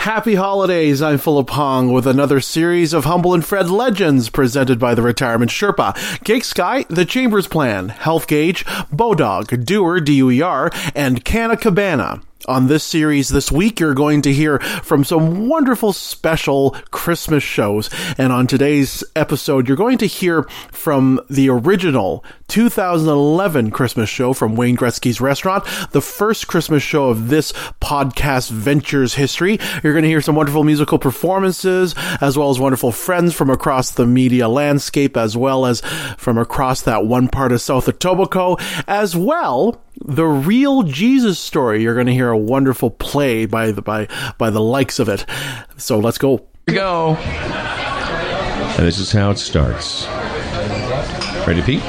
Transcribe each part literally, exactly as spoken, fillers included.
Happy holidays, I'm Philip Hong with another series of Humble and Fred Legends presented by the Retirement Sherpa, Cake Sky, The Chambers Plan, Health Gauge, Bodog, Dewar, D U E R, and Canna Cabana. On this series this week, you're going to hear from some wonderful special Christmas shows. And on today's episode, you're going to hear from the original two thousand eleven Christmas show from Wayne Gretzky's Restaurant, the first Christmas show of this podcast venture's history. You're going to hear some wonderful musical performances, as well as wonderful friends from across the media landscape, as well as from across that one part of South Etobicoke, as well the real Jesus story. You're going to hear a wonderful play by the by by the likes of it. So let's go. Here we go. And this is how it starts. Ready, Pete?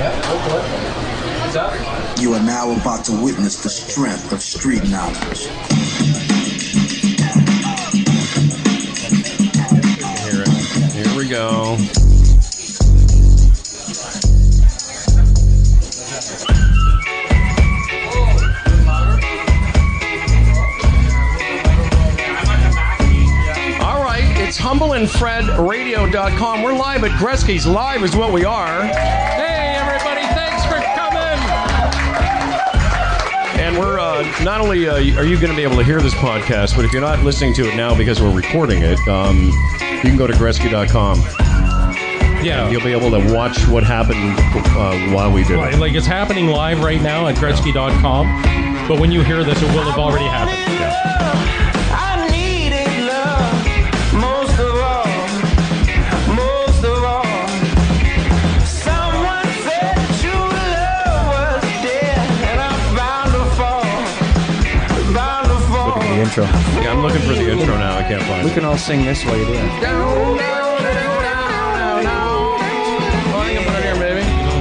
You are now about to witness the strength of street knowledge. Hear it. Here we go. It's humble and fred radio dot com. We're live at Gretzky's. Live is what we are. Hey, everybody. Thanks for coming. And we're uh, not only uh, are you going to be able to hear this podcast, but if you're not listening to it now because we're recording it, um, you can go to Gretzky dot com. Yeah. And you'll be able to watch what happened uh, while we did it. Like, it's happening live right now at Gretzky dot com. But when you hear this, it will have already happened. Yeah. Intro. Yeah, I'm looking for the intro now. I can't find we it. We can all sing this while you do it. Down, down, down, down, down. Oh, I can put it here, baby.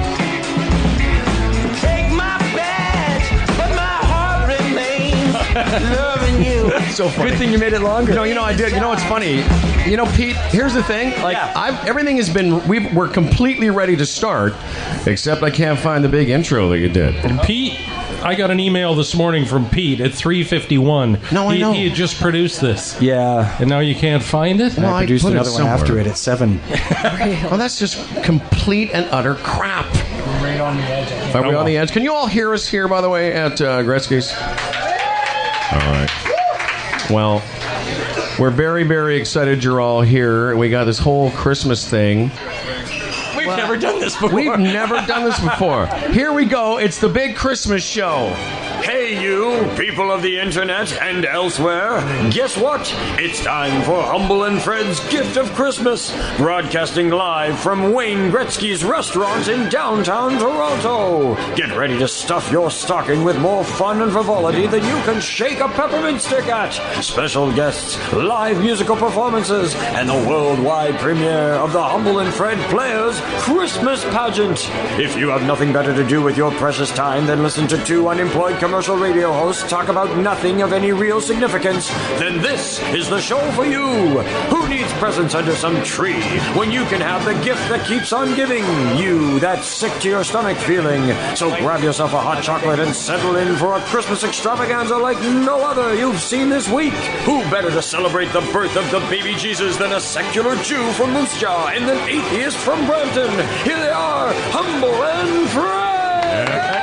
Take my badge, but my heart remains loving you. So funny. Good thing you made it longer. You know, you know, I did. You know what's funny? You know, Pete, here's the thing. Like, yeah. I've everything has been, we we're completely ready to start, except I can't find the big intro that you did. And Pete, I got an email this morning from Pete at three fifty-one. No, I he, know. He had just produced this. Yeah. And now you can't find it? And Well, I produced I put it another one somewhere. after it at seven. Well, that's just complete and utter crap. Right on the edge. Are we on the edge? Can you all hear us here, by the way, at uh, Gretzky's? All right. Well, we're very, very excited you're all here. We got this whole Christmas thing. We've well, never done this before. We've never done this before. Here we go. It's the big Christmas show. Hey, you people of the internet and elsewhere. Guess what? It's time for Humble and Fred's Gift of Christmas, broadcasting live from Wayne Gretzky's Restaurant in downtown Toronto. Get ready to stuff your stocking with more fun and frivolity than you can shake a peppermint stick at. Special guests, live musical performances, and the worldwide premiere of the Humble and Fred Players Christmas Pageant. If you have nothing better to do with your precious time than listen to two unemployed commercial Commercial radio hosts talk about nothing of any real significance, then this is the show for you. Who needs presents under some tree when you can have the gift that keeps on giving you that sick to your stomach feeling? So grab yourself a hot chocolate and settle in for a Christmas extravaganza like no other you've seen this week. Who better to celebrate the birth of the baby Jesus than a secular Jew from Moose Jaw and an atheist from Brampton? Here they are, Humble and Fred.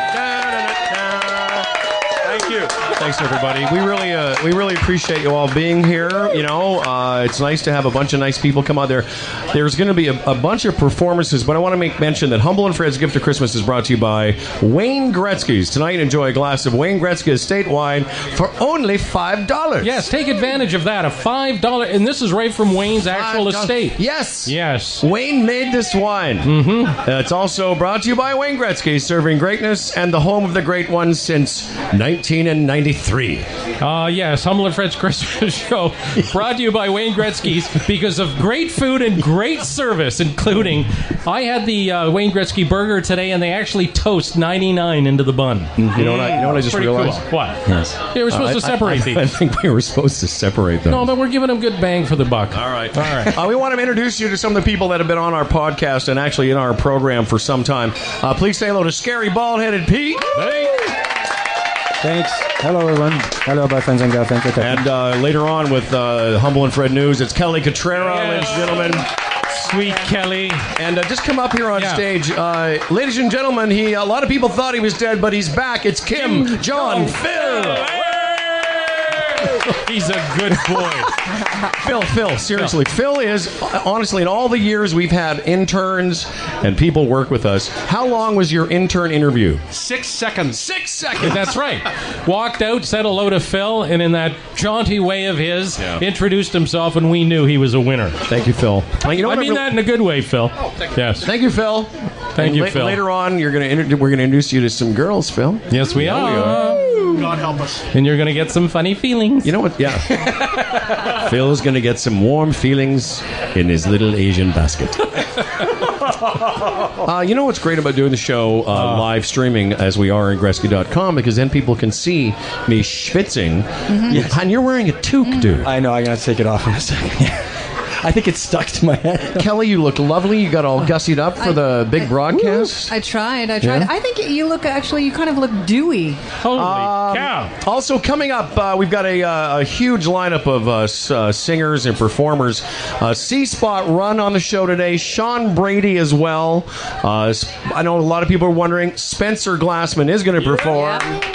Thank you. Thanks, everybody. We really, uh, we really appreciate you all being here. You know, uh, it's nice to have a bunch of nice people come out there. There's going to be a, a bunch of performances, but I want to make mention that Humble and Fred's Gift of Christmas is brought to you by Wayne Gretzky's. Tonight, enjoy a glass of Wayne Gretzky Estate wine for only five dollars. Yes, take advantage of that. A five dollars, and this is right from Wayne's actual five dollars. estate. Yes. Yes. Wayne made this wine. Mm-hmm. Uh, it's also brought to you by Wayne Gretzky, serving greatness and the home of the great ones since nineteen ninety-three. Uh, yes, Humble and Fred's Christmas show brought to you by Wayne Gretzky's because of great food and great service, including I had the uh, Wayne Gretzky burger today, and they actually toast ninety-nine into the bun. Mm-hmm. You know what I, you know what I just Pretty realized? Cool. What? Yes. Yeah, we're supposed uh, to separate I, I, these. I think we were supposed to separate them. No, but we're giving them good bang for the buck. All right. All right. uh, we want to introduce you to some of the people that have been on our podcast and actually in our program for some time. Uh, please say hello to Scary Bald-Headed Pete. Hey. Thanks. Hello, everyone. Hello, my friends and girlfriends. Okay. And uh, later on with uh, Humble and Fred News, it's Kelly Cutrera, Yes. ladies and gentlemen. Sweet Kelly. And uh, just come up here on Yeah. stage. Uh, ladies and gentlemen, he a lot of people thought he was dead, but he's back. It's Kim, Kim John, Phil. He's a good boy. Phil, Phil, seriously. Phil is, honestly, in all the years we've had interns and people work with us, how long was your intern interview? Six seconds. Six seconds. That's right. Walked out, said hello to Phil, and in that jaunty way of his, Yeah. introduced himself, and we knew he was a winner. Thank you, Phil. Uh, you know I what mean really- that in a good way, Phil. Oh, thank yes. Thank you, Phil. Thank And you, la- Phil. Later on, you're gonna inter- we're going to introduce you to some girls, Phil. Yes, we are. God help us. And you're going to get some funny feelings. You know what? Yeah. Phil's going to get some warm feelings in his little Asian basket. uh, you know what's great about doing the show uh, live streaming as we are in Gretzky dot com, because then people can see me schwitzing. Yes. And you're wearing a toque, dude. I know. I'm gonna take it off in a second. I think it's stuck to my head. Kelly, you look lovely. You got all gussied up for I- the big I- broadcast. I tried. I tried. Yeah? I think you look actually. You kind of look dewy. Holy Um, cow. Also coming up, uh, we've got a, uh, a huge lineup of uh, s- uh, singers and performers. Uh, C-Spot Run on the show today. Sean Brady as well. Uh, s- I know a lot of people are wondering. Spencer Glassman is going to perform.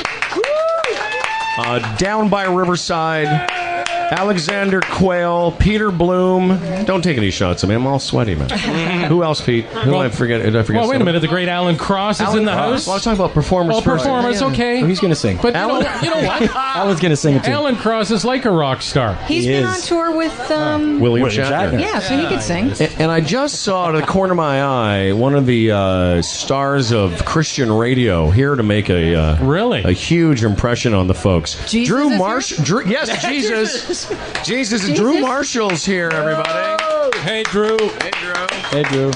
Uh, Down by Riverside. Alexander Quayle, Peter Bloom. Don't take any shots at me. I'm all sweaty, man. Who else, Pete? Who Well- did I forget? Did I forget? Well, wait a someone? minute. The great Alan Cross is Alan in the Cross. house. Well, I was talking about performers Oh, first. performance, okay. Oh, he's gonna sing. But you know, Alan- you know what? Alan's gonna sing it too. Alan Cross is like a rock star. He's He been is. on tour with. Um, William, William Shatner. Shatner. yeah, so he could sing. And, and I just saw at the corner of my eye one of the uh, stars of Christian radio here to make a uh, Really? a huge impression on the folks. Jesus Drew is Marsh, here? Drew, yes, Jesus, Jesus, Drew Jesus? Marshall's here, everybody. Hey, Drew. Hey, Drew. Hey, Drew.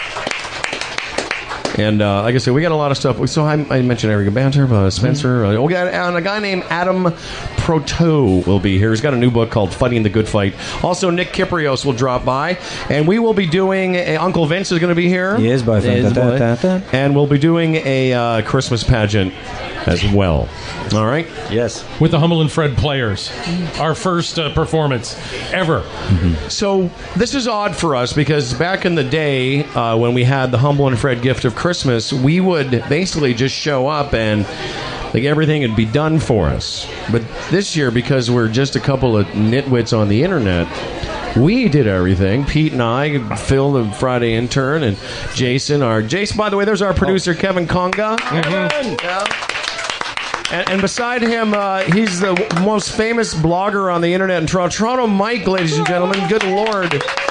And uh, like I said, we got a lot of stuff. So I, I mentioned Eric Banter, uh, Spencer. Uh, we got and a guy named Adam Proto will be here. He's got a new book called Fighting the Good Fight. Also, Nick Kiprios will drop by. And we will be doing, a, Uncle Vince is going to be here. He is, boyfriend. He is, Da, da, boy. da, da. And we'll be doing a uh, Christmas pageant as well. All right? Yes. With the Humble and Fred Players. Our first uh, performance ever. So this is odd for us because back in the day uh, when we had the Humble and Fred Gift of Christmas, we would basically just show up and like everything would be done for us. But this year, because we're just a couple of nitwits on the internet, we did everything. Pete and I, Phil, the Friday intern, and Jason, our Jason. By the way, there's our producer Kevin Conga. Kevin! Yeah. And, and beside him, uh, he's the w- most famous blogger on the internet in Toronto. Toronto Mike, ladies and gentlemen. Good Lord.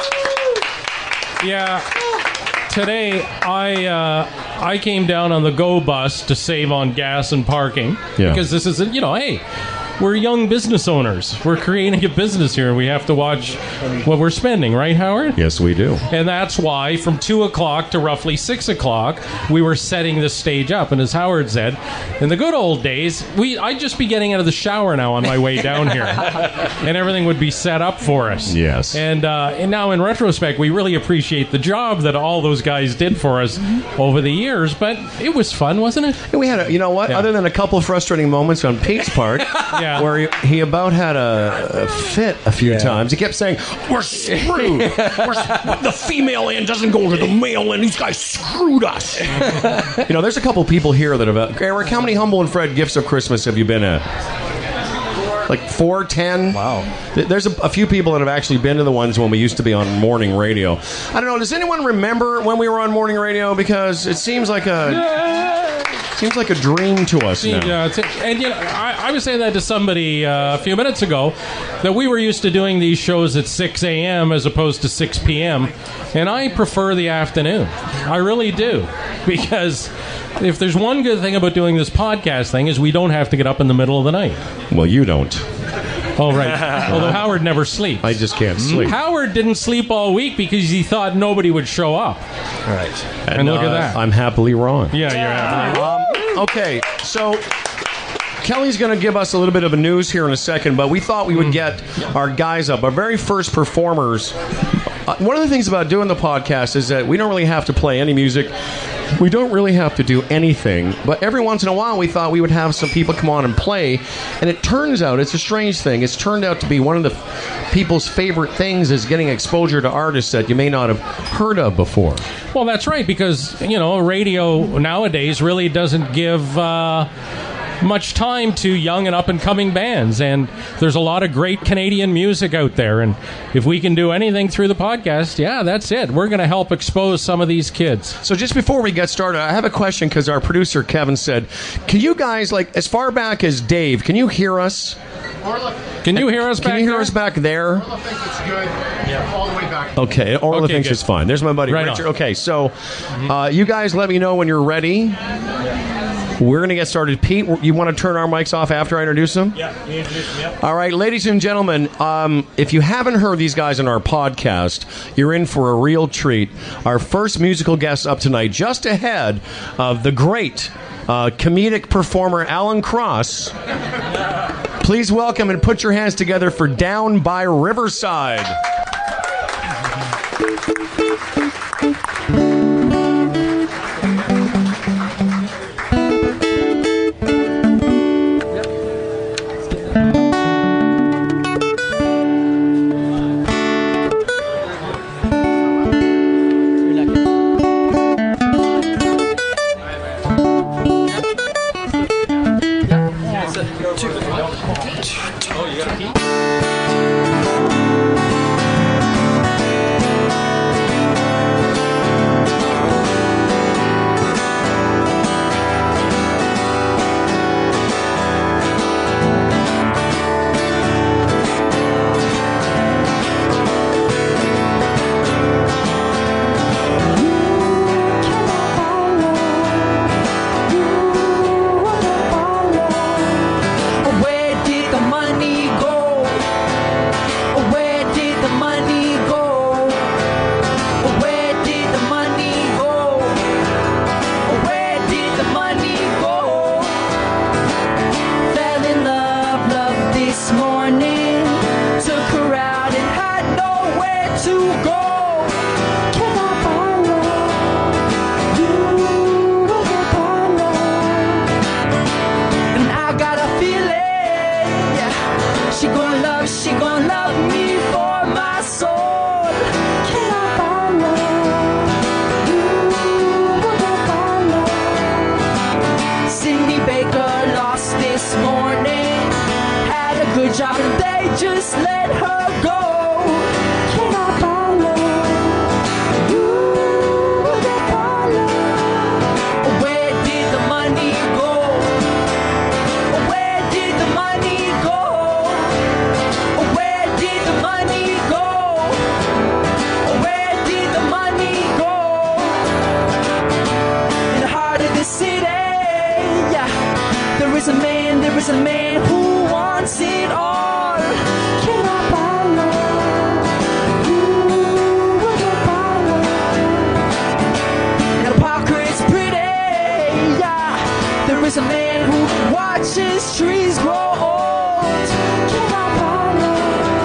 Yeah. Today, I uh, I came down on the Go bus to save on gas and parking. Yeah. Because this is, you know, hey, we're young business owners. We're creating a business here, and we have to watch what we're spending, right, Howard? Yes, we do. And that's why from two o'clock to roughly six o'clock, we were setting this stage up. And as Howard said, in the good old days, we I'd just be getting out of the shower now on my way down here. And everything would be set up for us. Yes. And, uh, and now in retrospect, we really appreciate the job that all those guys did for us over the years. But it was fun, wasn't it? And we had, a, you know what? Yeah. Other than a couple of frustrating moments on Pete's part, Yeah. where he, he about had a, a fit a few Yeah. times. He kept saying, "We're screwed. We're, the female end doesn't go to the male end. These guys screwed us." You know, there's a couple people here that have. Eric, how many Humble and Fred Gifts of Christmas have you been at? Like four, ten? Wow. Th- There's a, a few people that have actually been to the ones when we used to be on morning radio. I don't know. Does anyone remember when we were on morning radio? Because it seems like a seems like a dream to us now. Yeah, it's, and you know, I, I was saying that to somebody uh, a few minutes ago that we were used to doing these shows at six a.m. as opposed to six p.m. and I prefer the afternoon. I really do, because if there's one good thing about doing this podcast thing is we don't have to get up in the middle of the night. Well, you don't. Oh, right. Although Howard never sleeps. I just can't sleep. Howard didn't sleep all week because he thought nobody would show up. Right. And look at that. I'm happily wrong. Yeah, you're happy. Um, okay, so Kelly's going to give us a little bit of a news here in a second, but we thought we would get our guys up, our very first performers. Uh, one of the things about doing the podcast is that we don't really have to play any music. we don't really have to do anything, but every once in a while we thought we would have some people come on and play, and it turns out it's a strange thing. It's turned out to be one of the people's favorite things is getting exposure to artists that you may not have heard of before. Well, that's right, because, you know, radio nowadays really doesn't give uh, much time to young and up-and-coming bands, and there's a lot of great Canadian music out there, and if we can do anything through the podcast, yeah, that's it. We're going to help expose some of these kids. So just before we get started, I have a question because our producer, Kevin, said, can you guys, like, as far back as Dave, can you hear us? Can you hear us back Can you hear there? us back there? Orla thinks it's good. Yeah, all the way back. Okay, Orla Okay, thinks good. it's fine. There's my buddy Right Richard. on. Okay, so uh, you guys let me know when you're ready. We're going to get started. Pete, you want to turn our mics off after I introduce them? Yeah, you introduce them, yeah. All right, ladies and gentlemen, um, if you haven't heard these guys on our podcast, you're in for a real treat. Our first musical guest up tonight, just ahead of the great uh, comedic performer Alan Cross. Please welcome and put your hands together for Down by Riverside. Where did the money go? Where did the money go? Where did the money go? Where did the money go? Fell in love, love this morning. Took her out and had nowhere to go. Can I follow you with a follow? And I got a feeling, yeah, she gon' love, she gon' love me for my soul. Can I follow you with a follow? Cindy Baker lost this morning, had a good job and they just let her go. Can I follow you with a follow? Where did the money go? Where did the money go? Where did the money go? Where did the money go? In the heart of the city, yeah, there is a man, there is a man who wants it all. Can I follow you with a follow? Now Parker is pretty, yeah. There is a man who watches trees grow old. Can I follow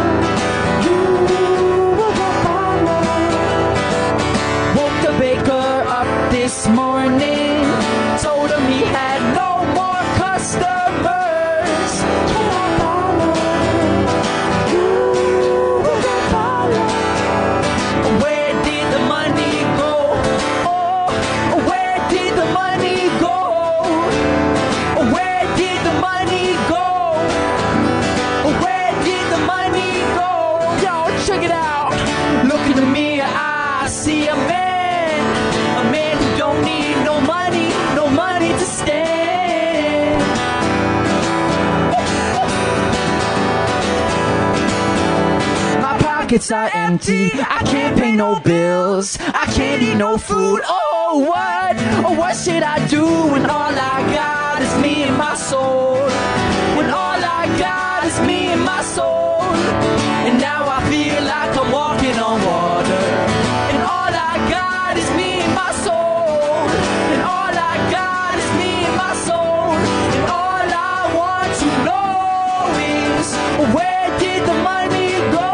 you with a follow? Woke the baker up this morning, told him he had no more customers. Can I follow you with a follow? Where did the money go? Oh, where did the money go? Where did the money go? Where did the money go? Yo, check it out. Look in the mirror, I see a man, a man who don't need no money, no money to stand. My pockets are empty, I can't pay no bills, I can't eat no food. Oh, what? Oh, what should I do when all I got is me and my soul? When all I got is me and my soul. And now I feel like I'm walking on water. And all I got is me and my soul. And all I got is me and my soul. And all I want to know is where did the money go?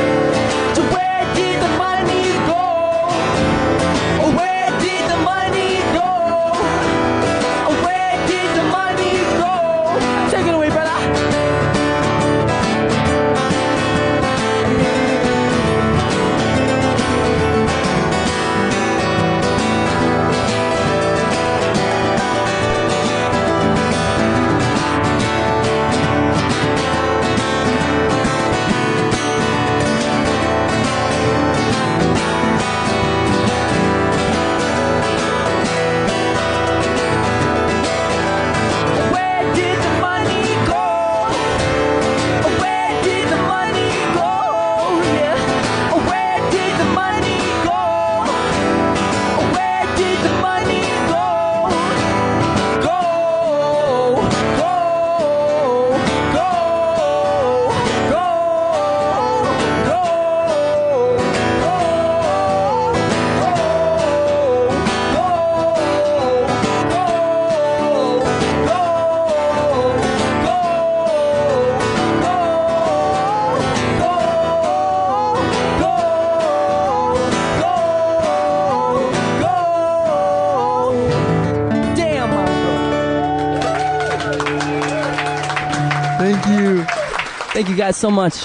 To where did the money go? Where did the money Thank you guys so much.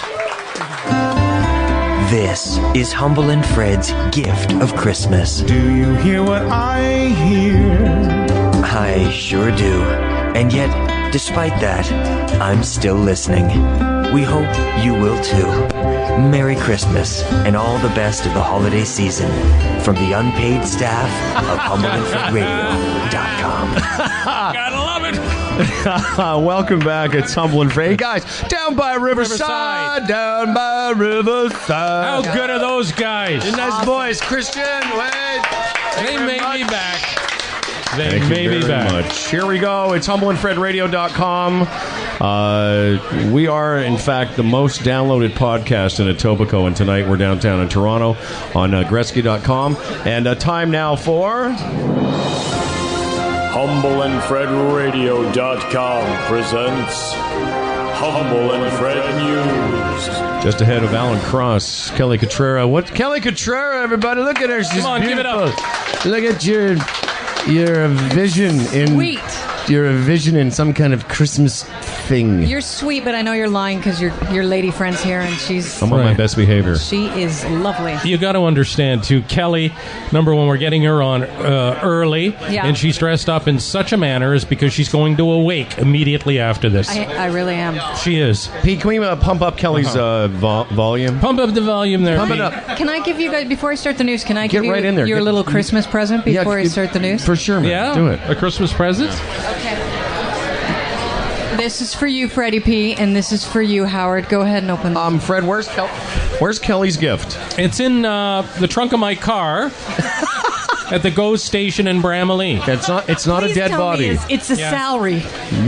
This is Humble and Fred's gift of Christmas. Do you hear what I hear? I sure do. And yet, despite that, I'm still listening. We hope you will too. Merry Christmas and all the best of the holiday season from the unpaid staff of humble and fred radio dot com. Gotta love it. Welcome back. It's Humble and Fred. Hey guys, down by Riverside, Riverside. down by Riverside. How good are those guys? A nice voice, Christian. Wait. They may be back. They Thank may you be very back. much. Here we go. It's humble and fred radio dot com. Uh, we are, in fact, the most downloaded podcast in Etobicoke, and tonight we're downtown in Toronto on uh, Gretzky dot com. And uh, time now for... humble and fred radio dot com presents Humble and Fred News. Just ahead of Alan Cross, Kelly Cutrera. What? Kelly Cutrera, everybody. Look at her. She's Come on, give it beautiful. up. Look at your... You're a vision in... Sweet. You're a vision in some kind of Christmas thing. You're sweet, but I know you're lying because your your lady friend's here, and she's I'm on my Right. best behavior. she is lovely. You got to understand, too, Kelly, number one, we're getting her on uh, early, Yeah. and she's dressed up in such a manner is because she's going to awake immediately after this. I, I really am. She is. Pete, can we uh, pump up Kelly's uh, vo- volume? Pump up the volume there. Pump it Pete. up. Can I give you guys before I start the news? Can I give Get you right in there. your Get- little Christmas present before I it- start the news? For sure, man. Yeah? Do it. A Christmas present? Okay. This is for you, Freddie P, and this is for you, Howard. Go ahead and open. Um, Fred, where's Kel- Where's Kelly's gift? It's in uh, the trunk of my car at the GO station in Bramalea. It's not. It's not Please a dead tell body. Me it's, it's a Yeah. salary.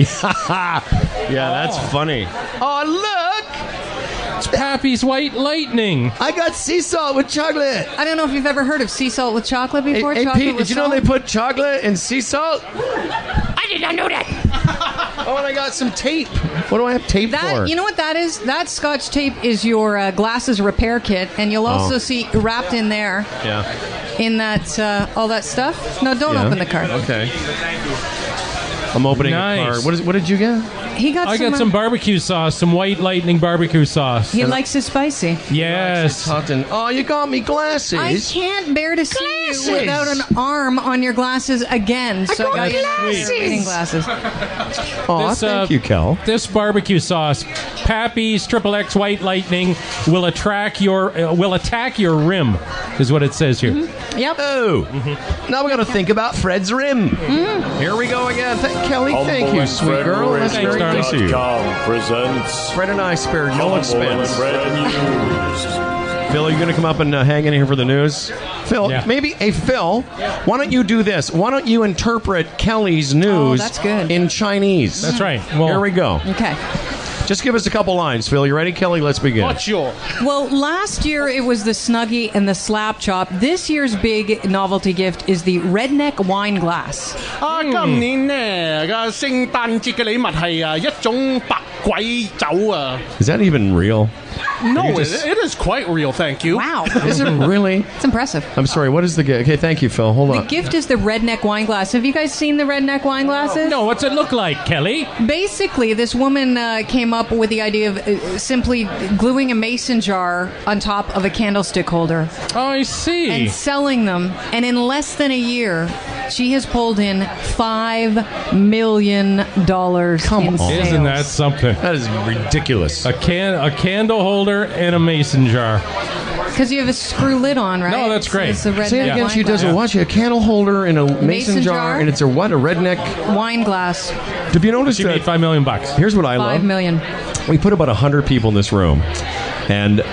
Yeah, that's funny. Oh, look! It's Pappy's White Lightning. I got sea salt with chocolate. I don't know if you've ever heard of sea salt with chocolate Hey, before. hey chocolate Pete, with did you know salt? they put chocolate in sea salt? I did not know that. Oh, and I got some tape. What do I have tape That for? you know what that is? That Scotch tape is your uh, glasses repair kit, and you'll also Oh. see wrapped in there yeah. in that uh, all that stuff. No, don't Yeah. open the card. Okay. I'm opening Nice. a card. What, is, what did you get? He got. I some, got some uh, barbecue sauce, some White Lightning barbecue sauce. He likes it spicy. Yes. Hutton. Oh, you got me glasses. I can't bear to see Glasses. you without an arm on your glasses again. So got I got glasses. reading glasses. Oh, This, thank uh, you, Kel. This barbecue sauce, Pappy's Triple X White Lightning, will attract your uh, will attack your rim, is what it says here. Yep. Oh, now we got to think about Fred's rim. Mm. Here we go again. Thank Kelly. Thank Humble you, and sweet Fred girl. That's Thanks, very darling. nice of you. Radio.com presents Fred and I spared no Humble and expense. Fred News. Phil, are you going to come up and uh, hang in here for the news? Phil, Yeah. maybe, hey, Phil, why don't you do this? Why don't you interpret Kelly's news Oh, that's good. in Chinese? That's right. Well, Here we go. Okay. Just give us a couple lines, Phil. You ready, Kelly? Let's begin. Well, last year it was the Snuggie and the Slap Chop. This year's big novelty gift is the Redneck Wine Glass. 啊，今年呢個聖誕節嘅禮物係啊一種白鬼酒啊。 Is that even real? No, You just- it, it is quite real, thank you. Wow. Is it really? It's impressive. I'm sorry. What is the gift? Okay, thank you, Phil. Hold The on. gift is the Redneck Wine Glass. Have you guys seen the Redneck Wine Glasses? no, what's it look like, Kelly? Basically, this woman uh, came up with the idea of uh, simply gluing a mason jar on top of a candlestick holder Oh, I see. and selling them. And in less than a year, she has pulled in five million dollars in sales. Isn't that something? That is ridiculous. A can, a candle holder, and a mason jar. Because you have a screw lid on, right? No, that's great. It's a redneck Say it again. wine She does glass. a what? She a candle holder in a mason, Mason jar, jar. and it's a what? A redneck. Wine glass. Have you noticed She that? made five million bucks. Here's what I Five love. million. We put about a hundred people in this room, and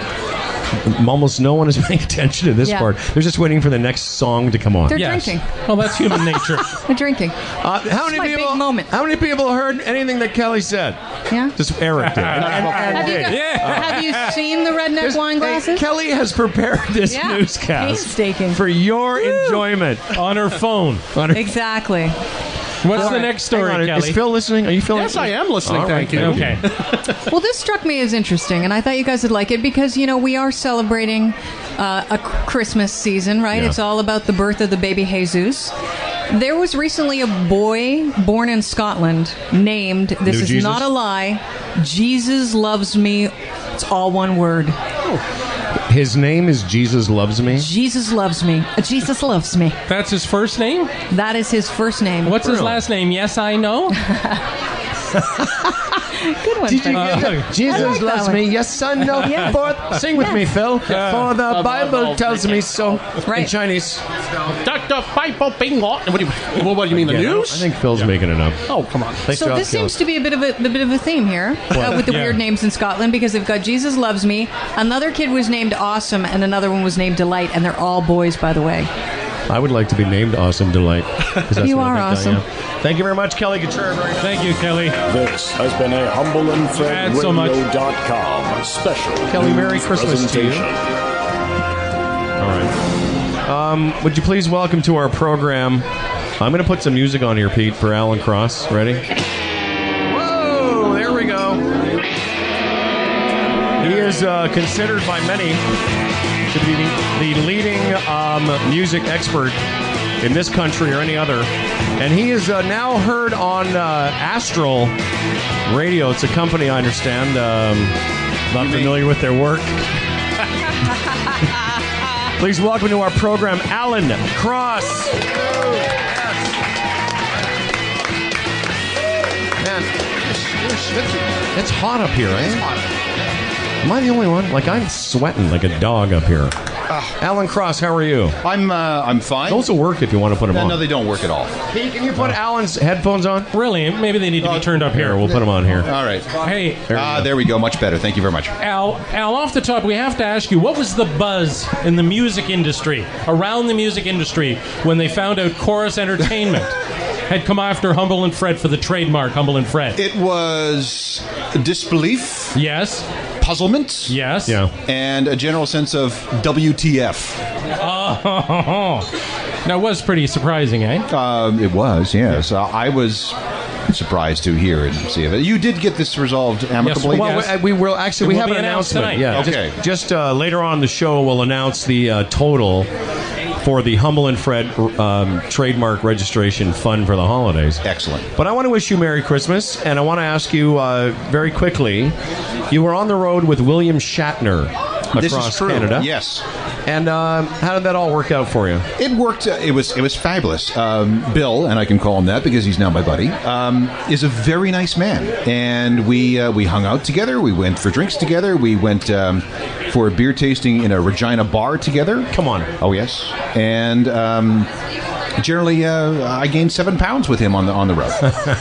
almost no one is paying attention to this Yeah. part. They're just waiting for the next song to come on. They're Yes. drinking. Well, that's human nature. They're drinking. Uh, how This is many my people? big moment. How many people heard anything that Kelly said? Yeah. Just Eric did. And- and- and Have you, did. gu- Yeah. have you seen the redneck Just- wine hey, glasses? Kelly has prepared this Yeah. newscast Painstaking. for your enjoyment. On her phone. On her- Exactly. What's All the right. next Hang story, on, Kelly? is Phil listening? Are you feeling? Yes, I am listening, thank you. Okay. Well, this struck me as interesting, and I thought you guys would like it because, you know, we are celebrating uh, a Christmas season, right? Yeah. It's all about the birth of the baby Jesus. There was recently a boy born in Scotland named, this New is Jesus? not a lie, Jesus Loves Me. It's all one word. His name is Jesus Loves Me? Jesus Loves Me. Jesus Loves Me. That's his first name? That is his first name. What's his last name? Yes, I know? Good one. Did you Fred. get that? Jesus I like that loves one. me. Yes, son. No. Yeah. For, sing with Yes. me, Phil. For the Bible tells me so. In Right. Chinese. Doctor Bible Bingo. What do you, well, what do you mean, the Yeah, news? I think Phil's making it up. Oh, come on. Thanks, So Josh this Kelly. seems to be a bit of a, a bit of a theme here uh, with the Yeah. weird names in Scotland, because they've got Jesus Loves Me, another kid was named Awesome, and another one was named Delight, and they're all boys, by the way. I would like to be named Awesome Delight. 'cause that's You what I are think I awesome. am. Thank you very much, Kelly Couture. Thank you, Kelly. This has been a Humble and Fred Thanks so much. Radio dot com special. Kelly, Merry news Christmas to you. presentation. All right. Um, would you please welcome to our program? I'm going to put some music on here, Pete, for Alan Cross. Ready? Whoa! There we go. He is uh, considered by many to be the leading um, music expert in this country or any other. And he is uh, now heard on uh, Astral Radio. It's a company, I understand. Um, not familiar with their work. Please welcome to our program, Alan Cross. Man, it's hot up here, eh? Am I the only one? Like, I'm sweating like a dog up here. Alan Cross, how are you? I'm uh, I'm fine. Those will work if you want to put them no, on. no, they don't work at all. Pete, can you put Alan's headphones on? Really? Maybe they need to be turned up Here, here. we'll put them on here. All right. Hey, Ah, there we go. Much better. Thank you very much. Al, Al, off the top, we have to ask you, what was the buzz in the music industry, around the music industry, when they found out Chorus Entertainment had come after Humble and Fred for the trademark Humble and Fred? It was disbelief, Yes. puzzlement, Yes. Yeah. and a general sense of W T F. Oh, that was pretty surprising, eh? Um, it was, yes. Uh, I was surprised to hear and see it. You did get this resolved amicably. Well, Yes. we, we will actually It we will have be an announced announcement. tonight. Yeah. Okay. Just, just uh, later on in the show, we'll announce the uh, total for the Humble and Fred um, trademark registration fund for the holidays. Excellent. But I want to wish you Merry Christmas, and I want to ask you uh, very quickly. You were on the road with William Shatner across This is true. Canada. Yes. And um, how did that all work out for you? It worked. Uh, it was it was fabulous. Um, Bill, and I can call him that because he's now my buddy, um, is a very nice man, and we uh, we hung out together. We went for drinks together. We went um, for a beer tasting in a Regina bar together. Come on. Oh yes, and. Um, Generally, uh, I gained seven pounds with him on the on the road,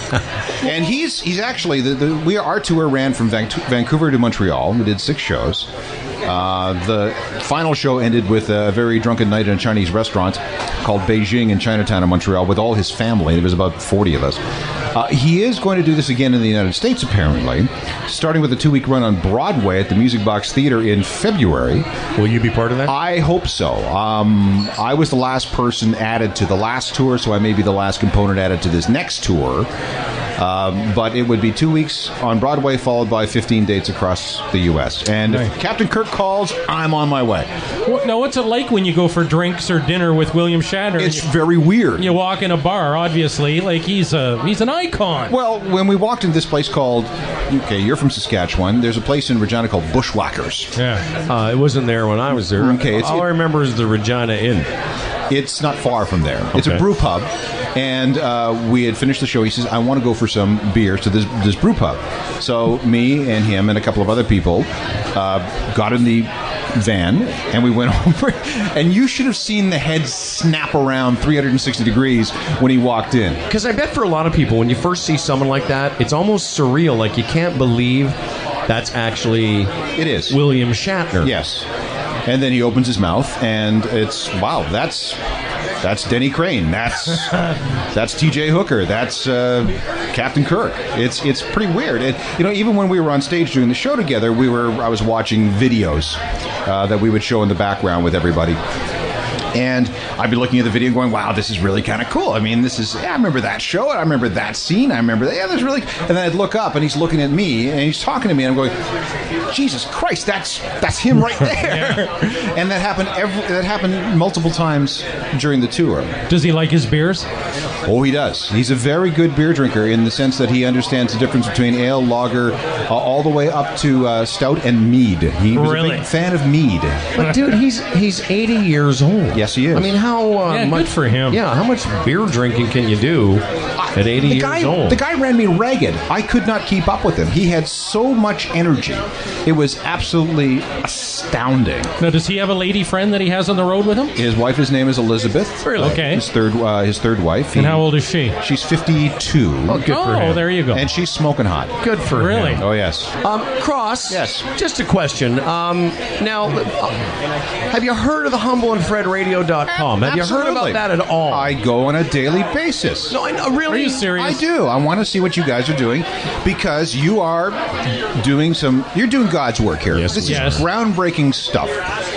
and he's he's actually the, the we our tour ran from Van- Vancouver to Montreal. We did six shows. Uh, the final show ended with a very drunken night in a Chinese restaurant called Beijing in Chinatown in Montreal with all his family. There was about forty of us. Uh, he is going to do this again in the United States, apparently, starting with a two-week run on Broadway at the Music Box Theater in February. Will you be part of that? I hope so. Um, I was the last person added to the last tour, so I may be the last component added to this next tour. Um, but it would be two weeks on Broadway, followed by fifteen dates across the U S And if Captain Kirk calls, I'm on my way. What, now, what's it like when you go for drinks or dinner with William Shatner? It's you, very weird. you walk in a bar, obviously, like he's a he's an icon. Well, when we walked into this place called, okay, you're from Saskatchewan. There's a place in Regina called Bushwhackers. Yeah. Uh, it wasn't there when I was there. Okay, it's- all it- I remember is the Regina Inn. It's not far from there. It's a Okay. brew pub. And uh, we had finished the show. He says, I want to go for some beers to this, this brew pub. So me and him and a couple of other people uh, got in the van and we went over. And you should have seen the head snap around three hundred sixty degrees when he walked in. Because I bet for a lot of people, when you first see someone like that, it's almost surreal. Like you can't believe that's actually It is. William Shatner. Yes. And then he opens his mouth and it's, wow, that's... That's Denny Crane. That's that's T J Hooker. That's uh, Captain Kirk. It's it's pretty weird. It, you know, even when we were on stage doing the show together, we were I was watching videos uh, that we would show in the background with everybody. And I'd be looking at the video going, wow, this is really kind of cool. I mean, this is, yeah, I remember that show. I remember that scene. I remember that. Yeah, that's really, and then I'd look up and he's looking at me and he's talking to me and I'm going, Jesus Christ, that's that's him right there. And that happened every, that happened multiple times during the tour. Does he like his beers? Oh, he does. He's a very good beer drinker in the sense that he understands the difference between ale, lager, uh, all the way up to uh, stout and mead. He was Really? a big fan of mead. But dude, he's he's eighty years old. Yes, he is. I mean, how uh, Yeah, much good for him. Yeah, how much beer drinking can you do at eighty the years guy, old? The guy ran me ragged. I could not keep up with him. He had so much energy. It was absolutely astounding. Now, does he have a lady friend that he has on the road with him? His wife, his name is Elizabeth. Really? Okay. His third, uh, his third wife. And how old is she? She's fifty-two. Oh, good for Oh, him. there you go. And she's smoking hot. Good for Really? him. Oh, yes. Um, Cross. Yes. Just a question. Um, now, uh, have you heard of the humble and fred radio dot com? Have you heard Absolutely. about that at all? I go on a daily basis. no, I know, really. Are you serious? I do. I want to see what you guys are doing because you are doing some. You're doing God's work here. Yes, this we is are. groundbreaking stuff.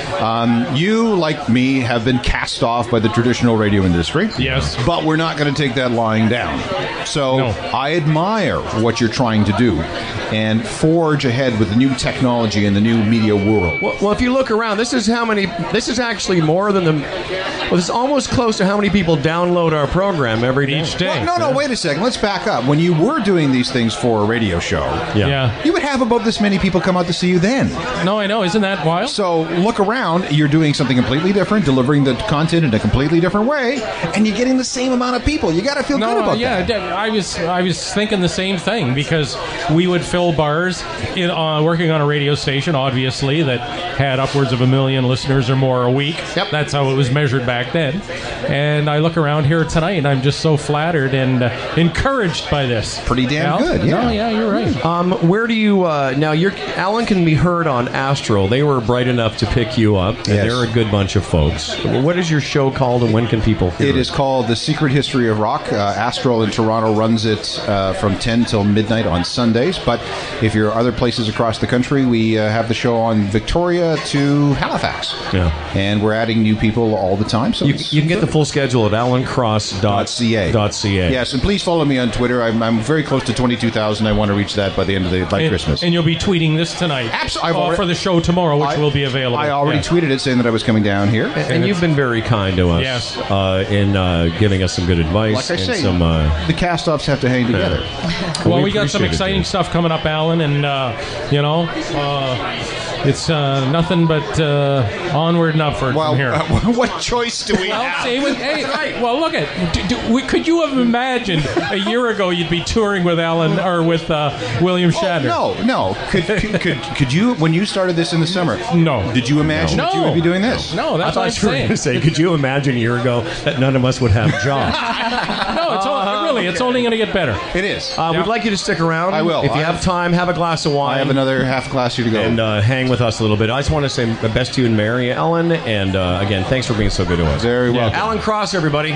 Um, you, like me, have been cast off by the traditional radio industry. Yes. But we're not going to take that lying down. So No. I admire what you're trying to do and forge ahead with the new technology and the new media world. Well, well, if you look around, this is how many. This is actually more than the. Well, this is almost close to how many people download our program every day. Each day. Well, no, no, wait a second. Let's back up. When you were doing these things for a radio show, Yeah. Yeah. you would have about this many people come out to see you then. No, I know. Isn't that wild? So look around. You're doing something completely different, delivering the content in a completely different way, and you're getting the same amount of people. You got to feel No, good about yeah, that. d- I was I was thinking the same thing because we would fill bars in uh, working on a radio station, obviously that had upwards of a million listeners or more a week. Yep. That's how it was measured back then. And I look around here tonight, and I'm just so flattered and uh, encouraged by this. Pretty damn Al? good, yeah. No, yeah, you're right. Um, where do you uh, now? You're Alan can be heard on Astro. They were bright enough to pick you up, and Yes. they're a good bunch of folks. What is your show called, and when can people hear It is called The Secret History of Rock. Uh, Astral in Toronto runs it uh, from ten till midnight on Sundays. But if you're other places across the country, we uh, have the show on Victoria to Halifax. Yeah. And we're adding new people all the time. So You, it's- you can get the full schedule at alan cross dot c a. Yes, and please follow me on Twitter. I'm, I'm very close to twenty-two thousand. I want to reach that by the end of the by And, Christmas. and you'll be tweeting this tonight. Absolutely. I've uh, already- for the show tomorrow, which I- will be available. I already Yeah. tweeted it saying that I was coming down here. And, and you've been very kind to us Yes. uh, in uh, giving us some good advice. Like I and say, some, uh, the cast-offs have to hang together. Well, we, got some appreciate it, exciting dude. stuff coming up, Alan, and uh, you know, uh, it's uh, nothing but uh, onward and upward Well, from here. uh, what choice do we Well, have? see, with- hey, right, well, look at. Do, do, we, could you have imagined a year ago you'd be touring with Alan or with uh, William Shatner? Oh, no, no. Could, could could could you when you started this in the summer? No. Did you imagine No. that you would be doing this? No, I that's what I'm thought you were saying. going to say, could you imagine a year ago that none of us would have jobs? No, it's all, really, it's only going to get better. It is. Uh, Yeah. We'd like you to stick around. I will. If you I- have time, have a glass of wine. I have another half glass here to go. And uh, hang with us a little bit. I just want to say the best to you and Mary Ellen. And uh, again, thanks for being so good to us. Very welcome. Alan Cross, everybody.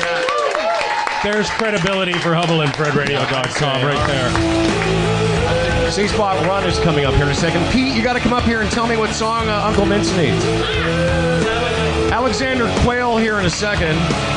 There's credibility for Hubble and Fred Radio dot com right there. C-Spot Run is coming up here in a second. Pete, you got to come up here and tell me what song uh, Uncle Mince needs. Alexander Quayle here in a second.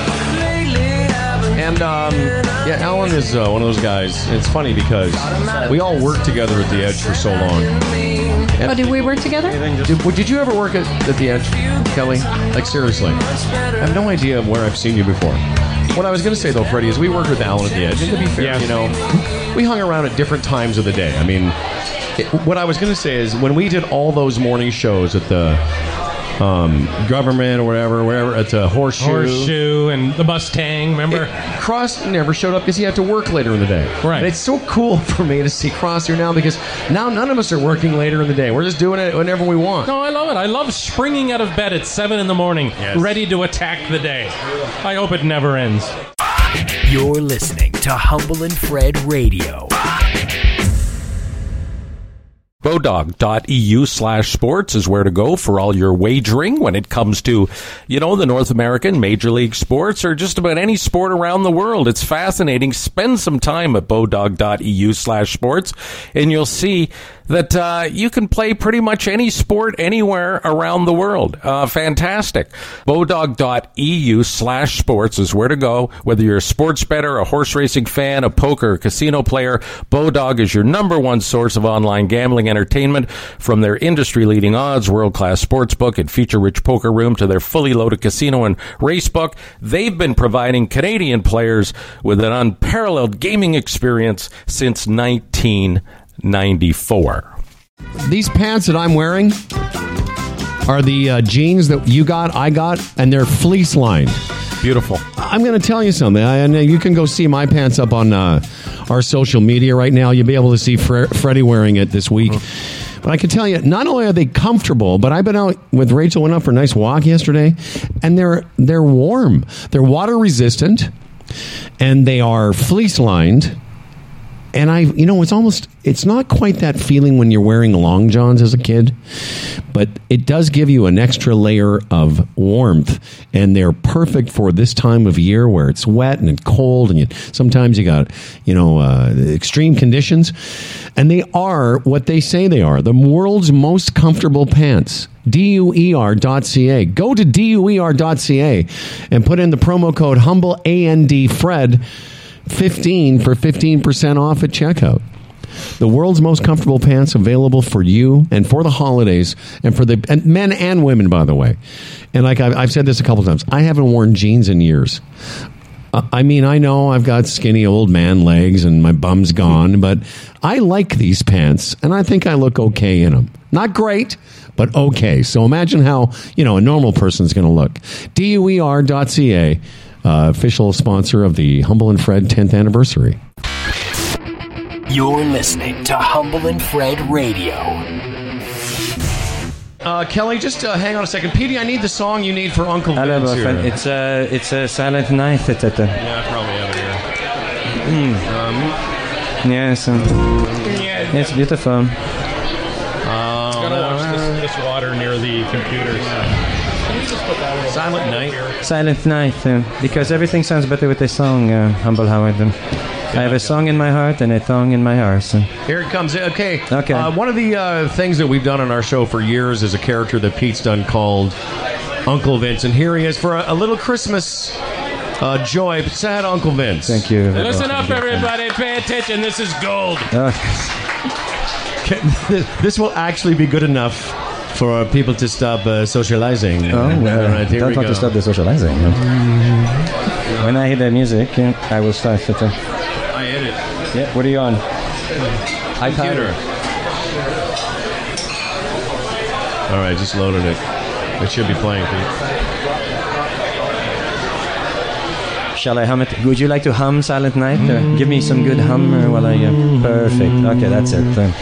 And, um, yeah, Alan is uh, one of those guys. It's funny because we all worked together at The Edge for so long. And Oh, did we work together? did, did you ever work at, at The Edge, Kelly? Like, seriously. I have no idea where I've seen you before. What I was going to say, though, Freddie, is we worked with Alan at The Edge. And to be fair, Yes. you know, we hung around at different times of the day. I mean, it, what I was going to say is when we did all those morning shows at the um, government or whatever, wherever, at the Horseshoe. Horseshoe and the Mustang, remember? It, Cross never showed up because he had to work later in the day. Right. And it's so cool for me to see Cross here now because now none of us are working later in the day. We're just doing it whenever we want. No, I love it. I love springing out of bed at seven in the morning, Yes. ready to attack the day. I hope it never ends. You're listening to Humble and Fred Radio. Bodog.eu slash sports is where to go for all your wagering when it comes to, you know, the North American Major League sports or just about any sport around the world. It's fascinating. Spend some time at Bodog.eu slash sports and you'll see that uh, you can play pretty much any sport anywhere around the world. Uh, fantastic. Bodog.eu slash sports is where to go. Whether you're a sports bettor, a horse racing fan, a poker or casino player, Bodog is your number one source of online gambling entertainment. From their industry-leading odds, world-class sportsbook, and feature-rich poker room to their fully loaded casino and racebook, they've been providing Canadian players with an unparalleled gaming experience since nineteen ninety-four. These pants that I'm wearing are the uh, jeans that you got, I got, and they're fleece lined. Beautiful. I'm going to tell you something. I, and you can go see my pants up on uh, our social media right now. You'll be able to see Fre- Freddie wearing it this week. Uh-huh. But I can tell you, not only are they comfortable, but I've been out with Rachel, went out for a nice walk yesterday, and they're they're warm. They're water resistant, and they are fleece lined. And I, you know, it's almost, it's not quite that feeling when you're wearing long johns as a kid, but it does give you an extra layer of warmth, and they're perfect for this time of year where it's wet and it's cold, and you, sometimes you got, you know, uh, extreme conditions, and they are what they say they are, the world's most comfortable pants. D U E R dot C A. Go to D U E R dot C A and put in the promo code Humble A N D Fred fifteen for fifteen percent off at checkout. The world's most comfortable pants available for you and for the holidays, and for the and men and women, by the way. And like I've, I've said this a couple times, I haven't worn jeans in years. Uh, I mean, I know I've got skinny old man legs and my bum's gone, but I like these pants, and I think I look okay in them. Not great, but okay. So imagine how, you know, a normal person's going to look. D U E R dot C A. Uh, official sponsor of the Humble and Fred tenth anniversary. You're listening to Humble and Fred Radio. Uh, Kelly, just uh, hang on a second. Petey, I need the song you need for Uncle Hello, Vince here. friend. It's a uh, it's a Silent Night. Et cetera. Yeah, I probably have it here. Mm. Um, yes, um, yeah, it's beautiful. Uh, gotta watch this, this water near the computers. Silent Night. Silent Night, uh, because everything sounds better with a song, uh, Humble Howard. Um, I have a song in my heart and a thong in my arse. Here it comes. Okay. Okay. Uh, one of the uh, things that we've done on our show for years is a character that Pete's done called Uncle Vince, and here he is for a, a little Christmas uh, joy. Sad Uncle Vince. Thank you. Listen up, everybody. Pay attention. This is gold. Uh, This will actually be good enough for people to stop uh, socializing. Oh, well, All right, here don't we want go. to stop the socializing. Mm-hmm. When I hear the music, uh, I will start. It, uh, I hit it. yeah, what are you on? Computer. All right, just loaded it. It should be playing, Pete. Shall I hum it? Would you like to hum Silent Night? Uh, give me some good hum uh, while I... Uh, perfect. Okay, that's it. Uh,